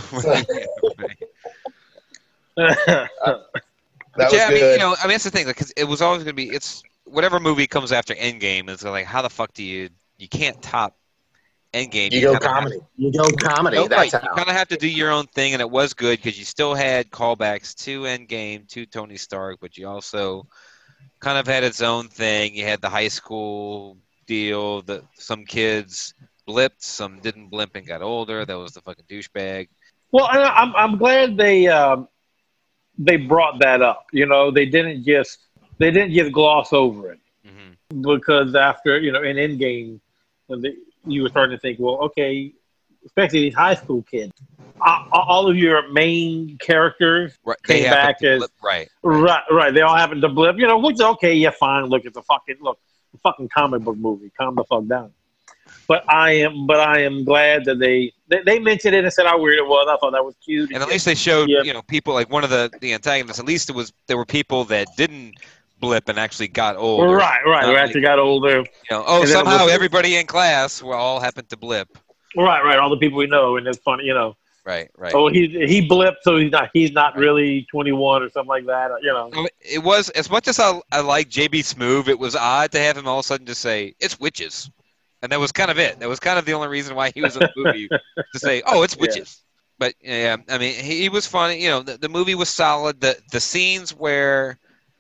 That was yeah, I mean, good. you know, I mean, that's the thing, because it was always going to be, it's whatever movie comes after Endgame, it's like, how the fuck do you, you can't top Endgame. You go kinda have- comedy. You go comedy. No, That's right, you how. kind of have to do your own thing, and it was good because you still had callbacks to Endgame, to Tony Stark, but you also kind of had its own thing. You had the high school deal that some kids blipped, some didn't blimp and got older. That was the fucking douchebag. Well, I, I'm I'm glad they um, they brought that up. You know, they didn't just they didn't just gloss over it mm-hmm. because after you know in Endgame, when they, you were starting to think, well, okay, especially these high school kids, uh, all of your main characters right. came back as blip, right, right, right, right. They all happened to blip. You know, which is okay, yeah, fine. Look, it's a fucking look, a fucking comic book movie. Calm the fuck down. But I am, but I am glad that they, they they mentioned it and said how weird it was. I thought that was cute. And at least they showed, yeah. you know, people like one of the, the antagonists. At least it was there were people that didn't blip and actually got older. Right, right. Who actually got older. You know, oh, somehow was, everybody in class were all happened to blip. Right, right. All the people we know, and it's funny, you know. Right, right. Oh, he he blipped, so he's not he's not right. really twenty-one or something like that. You know. It was as much as I, I like J B Smoove. It was odd to have him all of a sudden just say it's witches. And that was kind of it. That was kind of the only reason why he was in the movie, to say, oh, it's witches. Yeah. But, yeah, I mean, he, he was funny. You know, the, the movie was solid. The the scenes where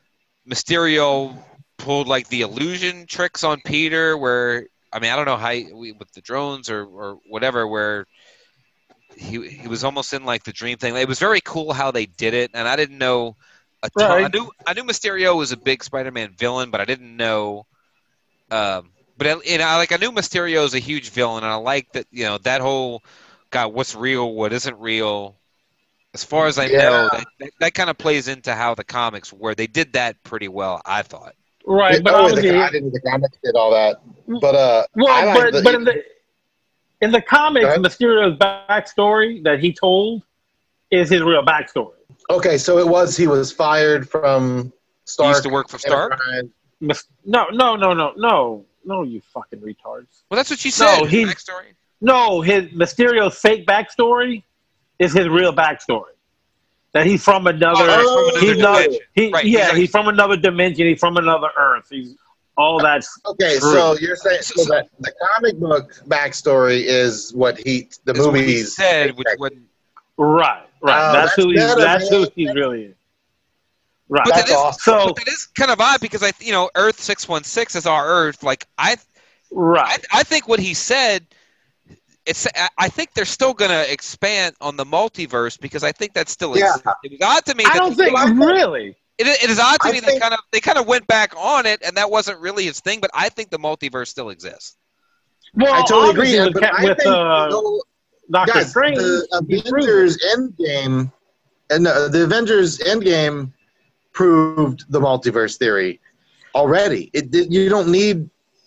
Mysterio pulled, like, the illusion tricks on Peter, where, I mean, I don't know how, he, with the drones or, or whatever, where he he was almost in, like, the dream thing. It was very cool how they did it, and I didn't know a ton. Right. I knew, I knew Mysterio was a big Spider-Man villain, but I didn't know um, – But you know, like I knew Mysterio is a huge villain, and I like that. You know, that whole God, what's real, what isn't real. As far as I yeah. know, that, that, that kind of plays into how the comics were. They did that pretty well, I thought. Right, it, but oh, obviously, the, I didn't. The comics did all that, but uh, well, I but, the, but in the in the comics, Mysterio's backstory that he told is his real backstory. Okay, so it was he was fired from Stark. He used to work for Stark. No, no, no, no, no. No, you fucking retards. Well, that's what you said. No, his backstory. No, his Mysterio's fake backstory is his real backstory. That he's from another. Oh, he's not. He, right. Yeah, he's, like, he's from another dimension. He's from another Earth. He's all that's okay. True. So you're saying so that the comic book backstory is what he the movies what he said, which wouldn't. Right, right. Oh, that's, that's who he's. better, That's man. who he really is. Right. But That's that is, awesome. So but that is kind of odd because I, you know, Earth six one six is our Earth. Like I, right. I, I think what he said, it's. I think they're still going to expand on the multiverse because I think that's still. Yeah. It was odd to me. I that don't they, think really. It, it is odd to I me think, they kind of they kind of went back on it, and that wasn't really his thing. But I think the multiverse still exists. Well, I totally agree. with, But I with think uh, the, Doctor guys, Strange, the Avengers Endgame, and uh, the Avengers Endgame proved the multiverse theory already. It, it you don't need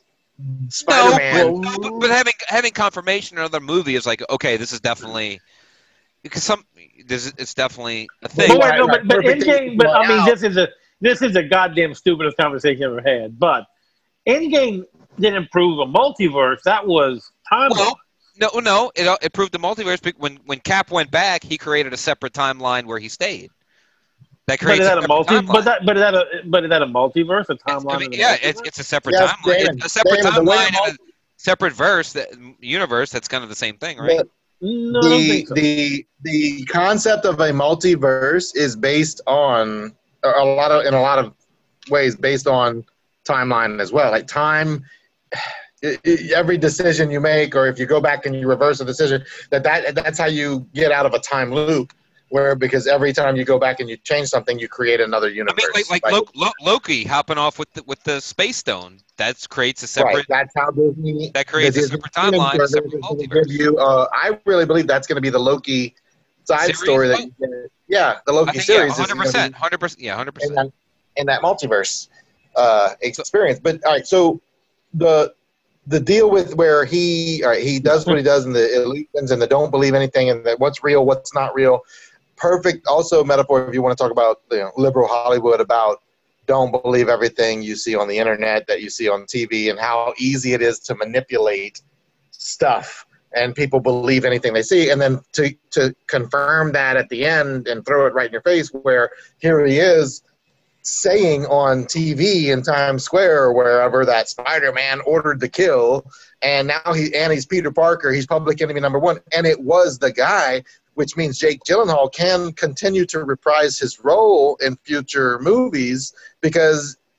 Spider-Man. No, but, but having having confirmation in another movie is like, okay, this is definitely because some this it's definitely a thing. But, wait, no, but, but Endgame, but I mean, out. this is a this is a goddamn stupidest conversation I've ever had. But Endgame didn't prove a multiverse. That was timeline. Well, no, no, it it proved the multiverse. But when when Cap went back, he created a separate timeline where he stayed. That But is creates that a a multi? timeline. But that, but is that a, but is that a multiverse? A It's- timeline? I mean, in a yeah, multiverse? it's it's a separate Yes, timeline. Dan, It's a separate Dan, the way timeline mul- and a separate verse that universe. That's kind of the same thing, right? But No, I don't the think so. the the concept of a multiverse is based on a a lot of in a lot of ways based on timeline as well. Like time, i- i- every decision you make, or if you go back and you reverse a decision, that, that that's how you get out of a time loop. Where because every time you go back and you change something, you create another I universe. mean, like like Lo- Lo- Loki hopping off with the, with the space stone. That creates a separate. Right, that's how Disney. That creates the a Disney separate timeline, a service separate is gonna multiverse. give you, uh, I really believe that's going to be the Loki side Series? story. That Oh. you get. Yeah, the Loki I think series yeah, is hundred gonna percent, be hundred percent, yeah, hundred in percent. that, in that multiverse uh, experience. But all right, so the the deal with where he all right, he does what he does in the illusions and the don't believe anything and that what's real, what's not real. Perfect. Also, metaphor if you want to talk about you know, liberal Hollywood about don't believe everything you see on the internet that you see on T V and how easy it is to manipulate stuff and people believe anything they see. And then to to confirm that at the end and throw it right in your face where here he is saying on T V in Times Square or wherever that Spider-Man ordered the kill and now he and he's Peter Parker, he's public enemy number one, and it was the guy, which means Jake Gyllenhaal can continue to reprise his role in future movies because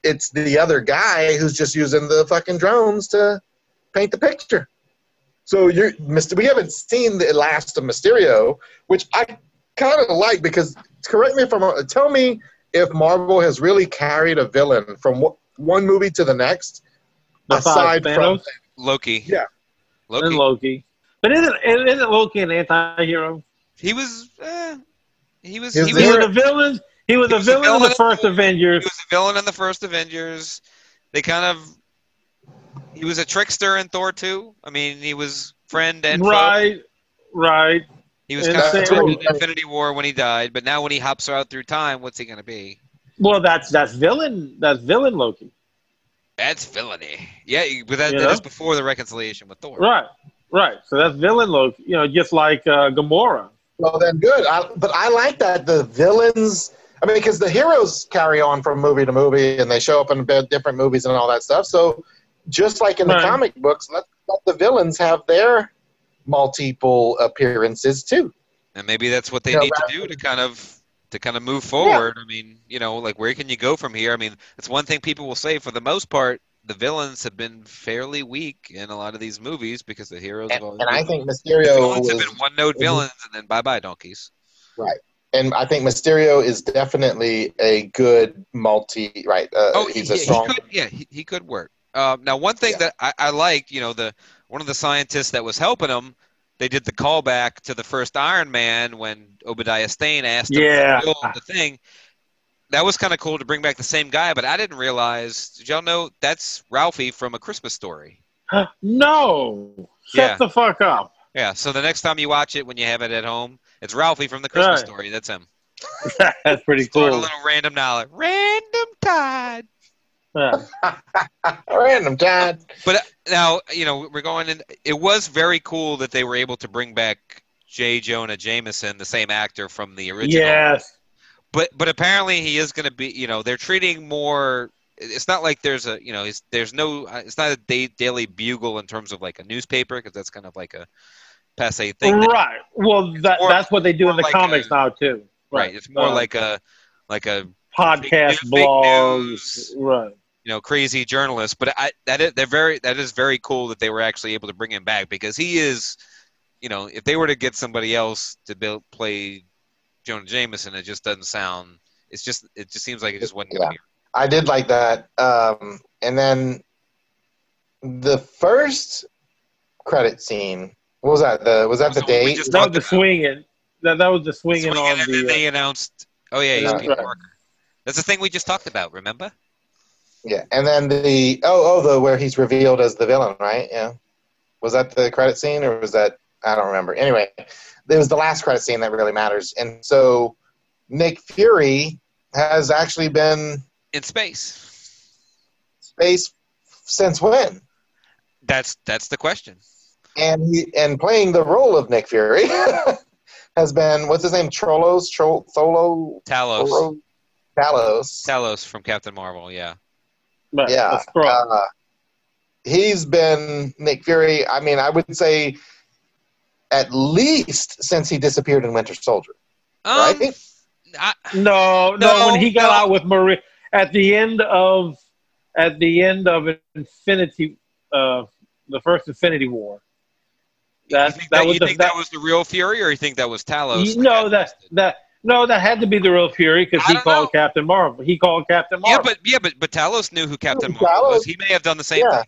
it's the other guy who's just using the fucking drones to paint the picture. So you're Mister We haven't seen the last of Mysterio, which I kind of like because correct me if I'm wrong. Tell me if Marvel has really carried a villain from one movie to the next, aside from Loki. Yeah, Loki. And Loki. But isn't isn't Loki an anti-hero? He was. Uh, he was. He was, he was, he was a villain. He was, he a, was villain a villain in the first in, Avengers. He was a villain in the first Avengers. They kind of. He was a trickster in Thor two. I mean, he was friend and right, foe. right. He was and kind of in Infinity War when he died, but now when he hops out through time, what's he going to be? Well, that's that's villain. That's villain Loki. That's villainy. Yeah, but that, you that know? is before the reconciliation with Thor. Right, right. So that's villain Loki. You know, just like uh, Gamora. Well, then good. I, but I like that the villains. I mean, because the heroes carry on from movie to movie, and they show up in different movies and all that stuff. So, just like in the right. comic books, let, let the villains have their multiple appearances too. And maybe that's what they you need know, to do to kind of to kind of move forward. Yeah. I mean, you know, like where can you go from here? I mean, it's one thing people will say. For the most part, the villains have been fairly weak in a lot of these movies because the heroes. And, have always and been, I think Mysterio the villains was, have been one-note villains, and then bye-bye donkeys. Right. And I think Mysterio is definitely a good multi. Right. Uh, oh, he's he, a strong. He could, yeah, he, he could work. Um, now, one thing yeah. that I, I liked, you know, the one of the scientists that was helping him, they did the callback to the first Iron Man when Obadiah Stane asked him yeah. to build the thing. That was kind of cool to bring back the same guy, but I didn't realize. Did y'all know that's Ralphie from A Christmas Story? No. Shut yeah. the fuck up. Yeah, so the next time you watch it when you have it at home, it's Ralphie from The Christmas right. Story. That's him. That's pretty Start cool. a little random knowledge. Random Todd. Yeah. Random Todd. But now, you know, we're going in. It was very cool that they were able to bring back J. Jonah Jameson, the same actor from the original. Yes. But but apparently he is going to be, you know, they're treating more. It's not like there's a, you know, it's, there's no, it's not a day, Daily Bugle in terms of like a newspaper because that's kind of like a passe thing. Right. Well, that, more, that's what they do in the like comics a, now too. Right. Right. It's more uh, like a like a podcast, fake, blogs, fake news, right? You know, crazy journalists. But I that is, they're very that is very cool that they were actually able to bring him back because he is, you know, if they were to get somebody else to build play Jonah Jameson, it just doesn't sound. It's just it just seems like it just wasn't going to yeah. be. I did like that. Um, and then the first credit scene, what was that? The was that the So date? That was the swinging. That, that was the swinging, swinging on and the. then they Uh, announced, oh yeah, he's Yeah. Peter Parker. That's the thing we just talked about. Remember? Yeah, and then the oh oh the where he's revealed as the villain, right? Yeah, was that the credit scene or was that I don't remember. Anyway, it was the last credit scene that really matters, and so Nick Fury has actually been in space. Space since when? That's that's the question. And he and playing the role of Nick Fury has been what's his name? Trolos, Tro, Tholo, Talos. Tholo, Talos. Talos from Captain Marvel. Yeah. right, Yeah, that's correct. uh, he's been Nick Fury. I mean, I would say at least since he disappeared in Winter Soldier, Um, right? I, no, no, no, when he got no. out with Marie at the end of at the end of Infinity, uh, the first Infinity War. That you think, that that, was you the, think that, that was the real Fury, or you think that was Talos? you- no, that that no, that had to be the real Fury because I he don't called know. Captain Marvel. He called Captain Yeah, Marvel. but yeah, but but Talos knew who Captain Talos- Marvel was. He may have done the same Yeah. thing.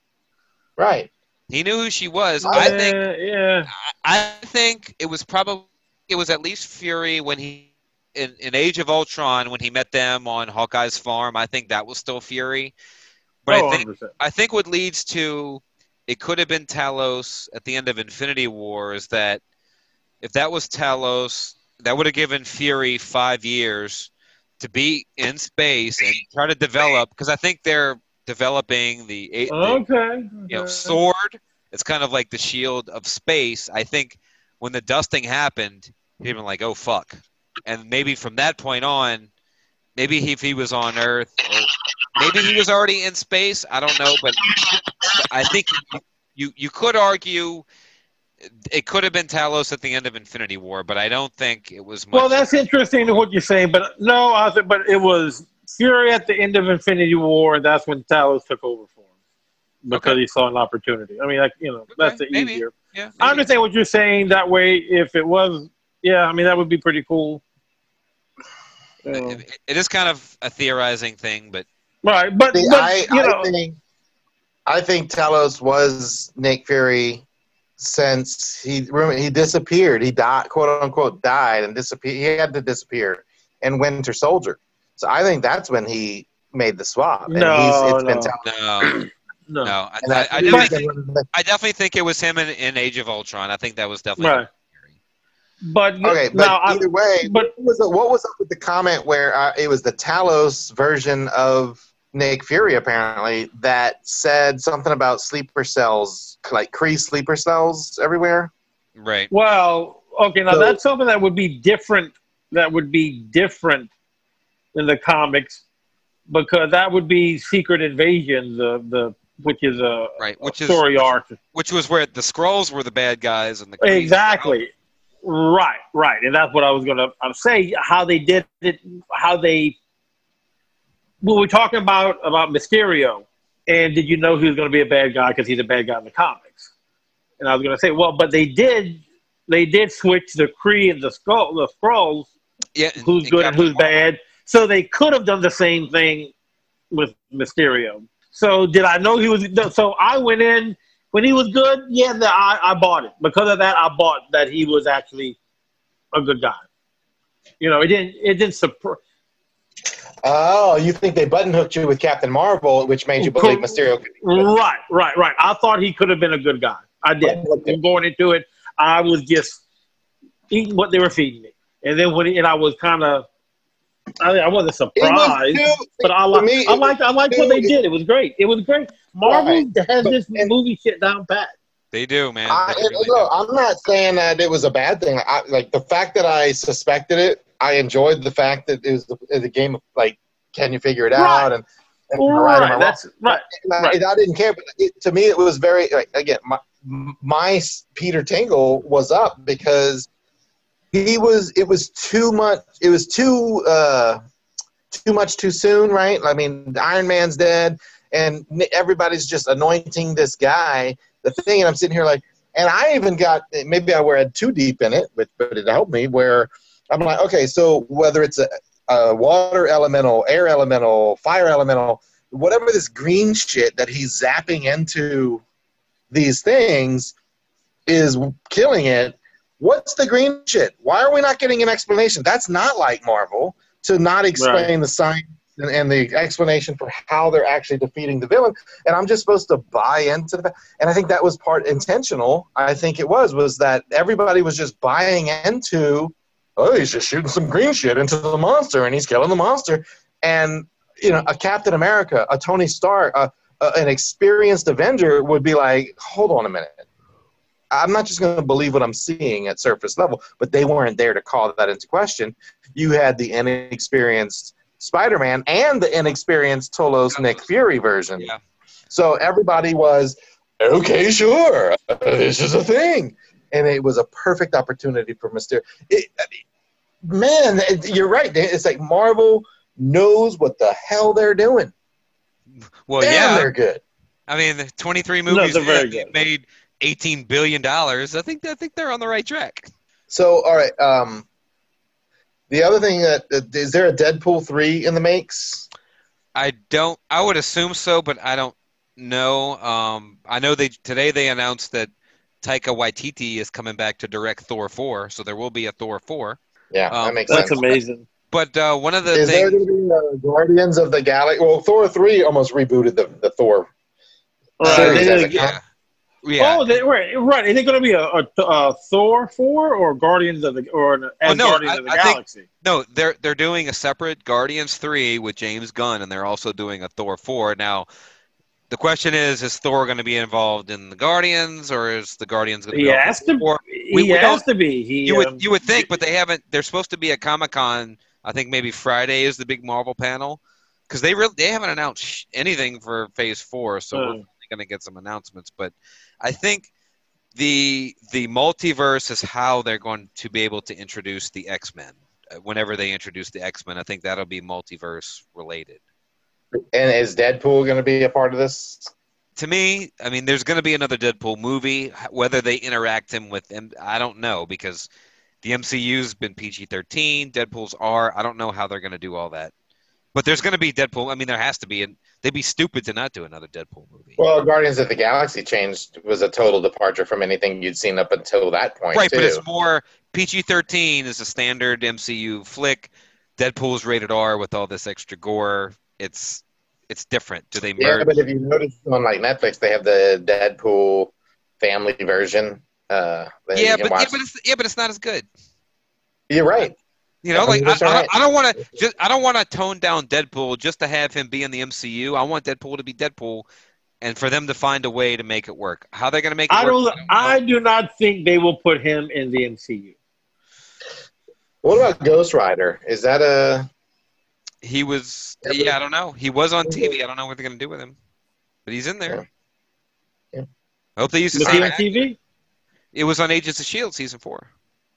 Right. He knew who she was. I- I think. Uh, yeah. I think it was probably it was at least Fury when he in, in Age of Ultron when he met them on Hawkeye's farm. I think that was still Fury. But Oh, I think one hundred percent. I think what leads to it could have been Talos at the end of Infinity War is that if that was Talos, that would have given Fury five years to be in space and try to develop because I think they're developing the, the Okay. you know, okay. sword. It's kind of like the shield of space. I think when the dusting happened, he'd been like, "Oh fuck," and maybe from that point on, maybe if he was on Earth, or maybe he was already in space. I don't know, but I think you you could argue it could have been Talos at the end of Infinity War, but I don't think it was much. Well, that's interesting to what you're saying, but no, I think, but it was Fury at the end of Infinity War, and that's when Talos took over for him because Okay. he saw an opportunity. I mean, like you know, that's the maybe. easier. Yeah, I maybe. understand what you're saying. That way, if it was, yeah, I mean, that would be pretty cool. You know. It, it is kind of a theorizing thing, but Right, but, See, but I, you I know, think I think Talos was Nick Fury since he remember, he disappeared. He died, quote unquote, died and disappeared. He had to disappear in Winter Soldier. So I think that's when he made the swap. And No, he's it's been no. Talos. no, no, no. I, And I, that's I, the definitely think, reason when- I definitely think it was him in, in Age of Ultron. I think that was definitely right. But Okay, but now, either I, way, but what was, what was up with the comment where uh, it was the Talos version of Nick Fury, apparently, that said something about sleeper cells, like Kree sleeper cells everywhere? right. well, okay, now So- that's something that would be different. That would be different in the comics because that would be Secret Invasion, the the which is a, Right, a which is- story which- arc. Which was where the Skrulls were the bad guys and the Krees- Exactly. Right, right, and that's what I was going to say. How they did it, how they. Well, we're talking about about Mysterio, and did you know he was going to be a bad guy because he's a bad guy in the comics? And I was going to say, well, but they did, they did switch the Kree and the Skull, the Skrulls, Yeah, who's and good and Captain who's bad. So they could have done the same thing with Mysterio. So did I know he was? So I went in when he was good. Yeah, the, I, I bought it because of that. I bought that he was actually a good guy. You know, it didn't. It didn't surprise. Oh, you think they button hooked you with Captain Marvel, which made you believe Mysterio could be good. Right, right, right. I thought he could have been a good guy. I did. And going into it, I was just eating what they were feeding me, and then when and I was kind of. I, I wasn't surprised, too- but I for like. me, I it like. I was like what they too- did. It was great. It was great. Marvel Right. has But- this and- movie shit down pat. They do, man. I, They and really look, do. I'm not saying that it was a bad thing. I, like the fact that I suspected it, I enjoyed the fact that it was the, the game of like, can you figure it Right. out? And, and am I right, am I Right. wrong? That's right. And I, right. I didn't care, but it, to me, it was very like, again. My, my Peter Tingle was up because he was. It was too much. It was too uh, too much too soon, right? I mean, Iron Man's dead, and everybody's just anointing this guy. The thing, and I'm sitting here like, and I even got maybe I were too deep in it, but but it helped me. Where I'm like, okay, so whether it's a, a water elemental, air elemental, fire elemental, whatever this green shit that he's zapping into these things is killing it. What's the green shit? Why are we not getting an explanation? That's not like Marvel to not explain Right. the science and, and the explanation for how they're actually defeating the villain. And I'm just supposed to buy into that. And I think that was part intentional. I think it was, was that everybody was just buying into, oh, he's just shooting some green shit into the monster and he's killing the monster. And, you know, a Captain America, a Tony Stark, a, a, an experienced Avenger would be like, hold on a minute. I'm not just going to believe what I'm seeing at surface level, but they weren't there to call that into question. You had the inexperienced Spider-Man and the inexperienced Tolos Nick Fury version. Yeah. So everybody was, okay, sure, uh, this is a thing. And it was a perfect opportunity for Mysterio. It, man, you're right. It's like Marvel knows what the hell they're doing. Well, Damn, yeah. they're good. I mean, the twenty-three No, movies they're very in, they good. made eighteen billion dollars. I think I think they're on the right track. So, all right. Um, the other thing that uh, is there a Deadpool three in the makes? I don't. I would assume so, but I don't know. Um, I know they today they announced that Taika Waititi is coming back to direct Thor four, so there will be a Thor four. Yeah, Um, that makes That's sense. amazing. But uh, one of the Is there things, going to be uh, Guardians of the Galaxy? Well, Thor three almost rebooted the, the Thor Right. series They as did a a- yeah, yeah. Oh, they, right, right. Is it going to be a, a, a Thor four or Guardians of the or an, as Oh, no, Guardians I- of the I think- Galaxy? No, they're they're doing a separate Guardians three with James Gunn, and they're also doing a Thor four. Now, the question is: is Thor going to be involved in the Guardians, or is the Guardians going to He be has to. Or He we- we has don't- to be. He, you would um, you would think, but they haven't. They're supposed to be at Comic Con. I think maybe Friday is the big Marvel panel, because they really they haven't announced sh- anything for Phase Four, so we're Hmm. finally going to get some announcements. But I think the the multiverse is how they're going to be able to introduce the X-Men. whenever they introduce the X-Men. I think that'll be multiverse related. And is Deadpool going to be a part of this? To me, I mean, there's going to be another Deadpool movie. Whether they interact him with him, I don't know, because the M C U's been P G thirteen. Deadpool's R. I don't know how they're going to do all that. But there's going to be Deadpool. I mean, there has to be. And they'd be stupid to not do another Deadpool movie. Well, Guardians of the Galaxy changed was a total departure from anything you'd seen up until that point, right, too. But it's more P G thirteen is a standard M C U flick. Deadpool's rated R with all this extra gore. It's it's different. Do they merge? Yeah, but if you notice on like Netflix, they have the Deadpool family version. Uh, that yeah, you can but yeah, watch. but it's yeah, but it's not as good. You're right. You know, I like mean, I, that's I, right. don't- I don't want to just I don't want to tone down Deadpool just to have him be in the M C U. I want Deadpool to be Deadpool, and for them to find a way to make it work. How they're going to make it I work? don't. I do not think they will put him in the M C U. What about Ghost Rider? Is that a He was yeah, I don't know. He was on T V. I don't know what they're going to do with him, but he's in there. Yeah. Yeah. I hope they use the Was same. he on actor. T V? It was on Agents of Shield season four.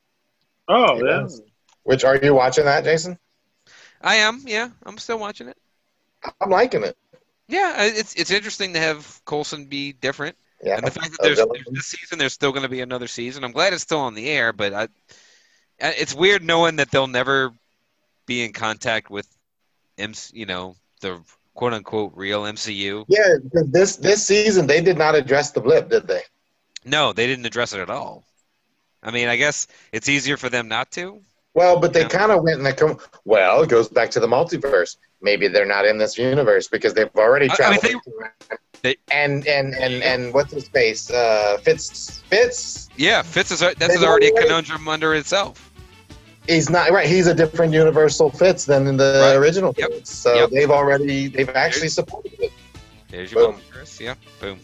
Oh yeah. Which are you watching that, Jason? I am. Yeah, I'm still watching it. I'm liking it. Yeah, I- it's it's interesting to have Coulson be different. Yeah. And the fact that A there's, villain. there's this season, there's still going to be another season. I'm glad it's still on the air, but I, I- it's weird knowing that they'll never be in contact with, M C, you know, the quote unquote real M C U. Yeah, because this this season they did not address the blip, did they? No, they didn't address it at all. I mean, I guess it's easier for them not to. Well, but they Yeah. kind of went and they come. Well, it goes back to the multiverse. Maybe they're not in this universe because they've already I- I traveled. mean, they- they- and and and and what's his face? Uh, Fitz Fitz. Yeah, Fitz is that's They've already a already- conundrum under itself. He's not right. He's a different universal Fitz than in the Right. original. Yep. Fitz. So Yep. they've already they've actually supported it. There's your Boom. multiverse. Yeah, boom.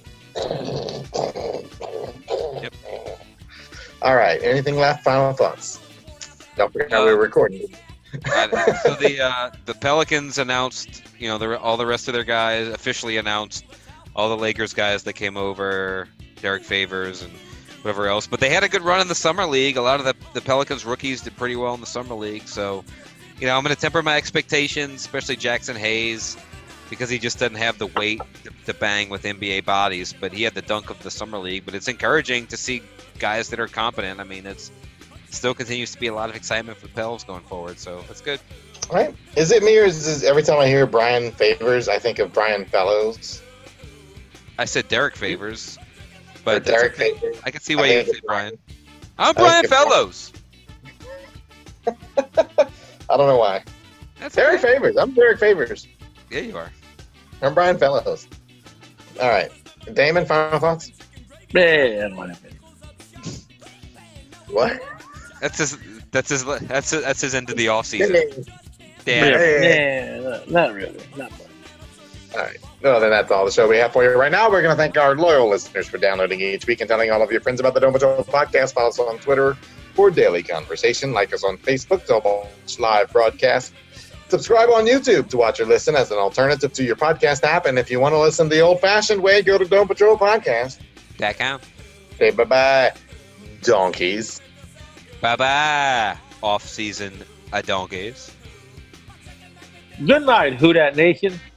Yep. All right. Anything left? Final thoughts. Don't forget how Uh, we're recording. Uh, so the uh, the Pelicans announced, you know, the, all the rest of their guys officially announced, all the Lakers guys that came over, Derek Favors and whatever else. But they had a good run in the summer league. A lot of the, the Pelicans rookies did pretty well in the summer league. So, you know, I'm going to temper my expectations, especially Jackson Hayes, because he just doesn't have the weight to, to bang with N B A bodies. But he had the dunk of the summer league. But it's encouraging to see guys that are competent. I mean, it's still continues to be a lot of excitement for the Pels going forward. So that's good. All right. Is it me or is this, every time I hear Brian Favors, I think of Brian Fellows? I said Derek Favors, Or but that's Derek okay. Favors? I can see I why you think would say it's Brian. I'm I Brian think it's Fellows. I don't know why. That's Derek okay. Favors. I'm Derek Favors. Yeah, you are. I'm Brian Fellows. All right. Damon, final thoughts? Man, whatever. What? That's his. That's his. That's his, that's his end of the off season. Yeah, Yeah. yeah, not, not really, not much. All right. No, then that's all the show we have for you right now. We're going to thank our loyal listeners for downloading each week and telling all of your friends about the Dome Patrol podcast. Follow us on Twitter for daily conversation. Like us on Facebook to watch live broadcast. Subscribe on YouTube to watch or listen as an alternative to your podcast app. And if you want to listen the old-fashioned way, go to Dome Patrol Podcast. That count. Say bye-bye, donkeys. Bye bye. Off season. A donkeys. Good night, Who Dat Nation.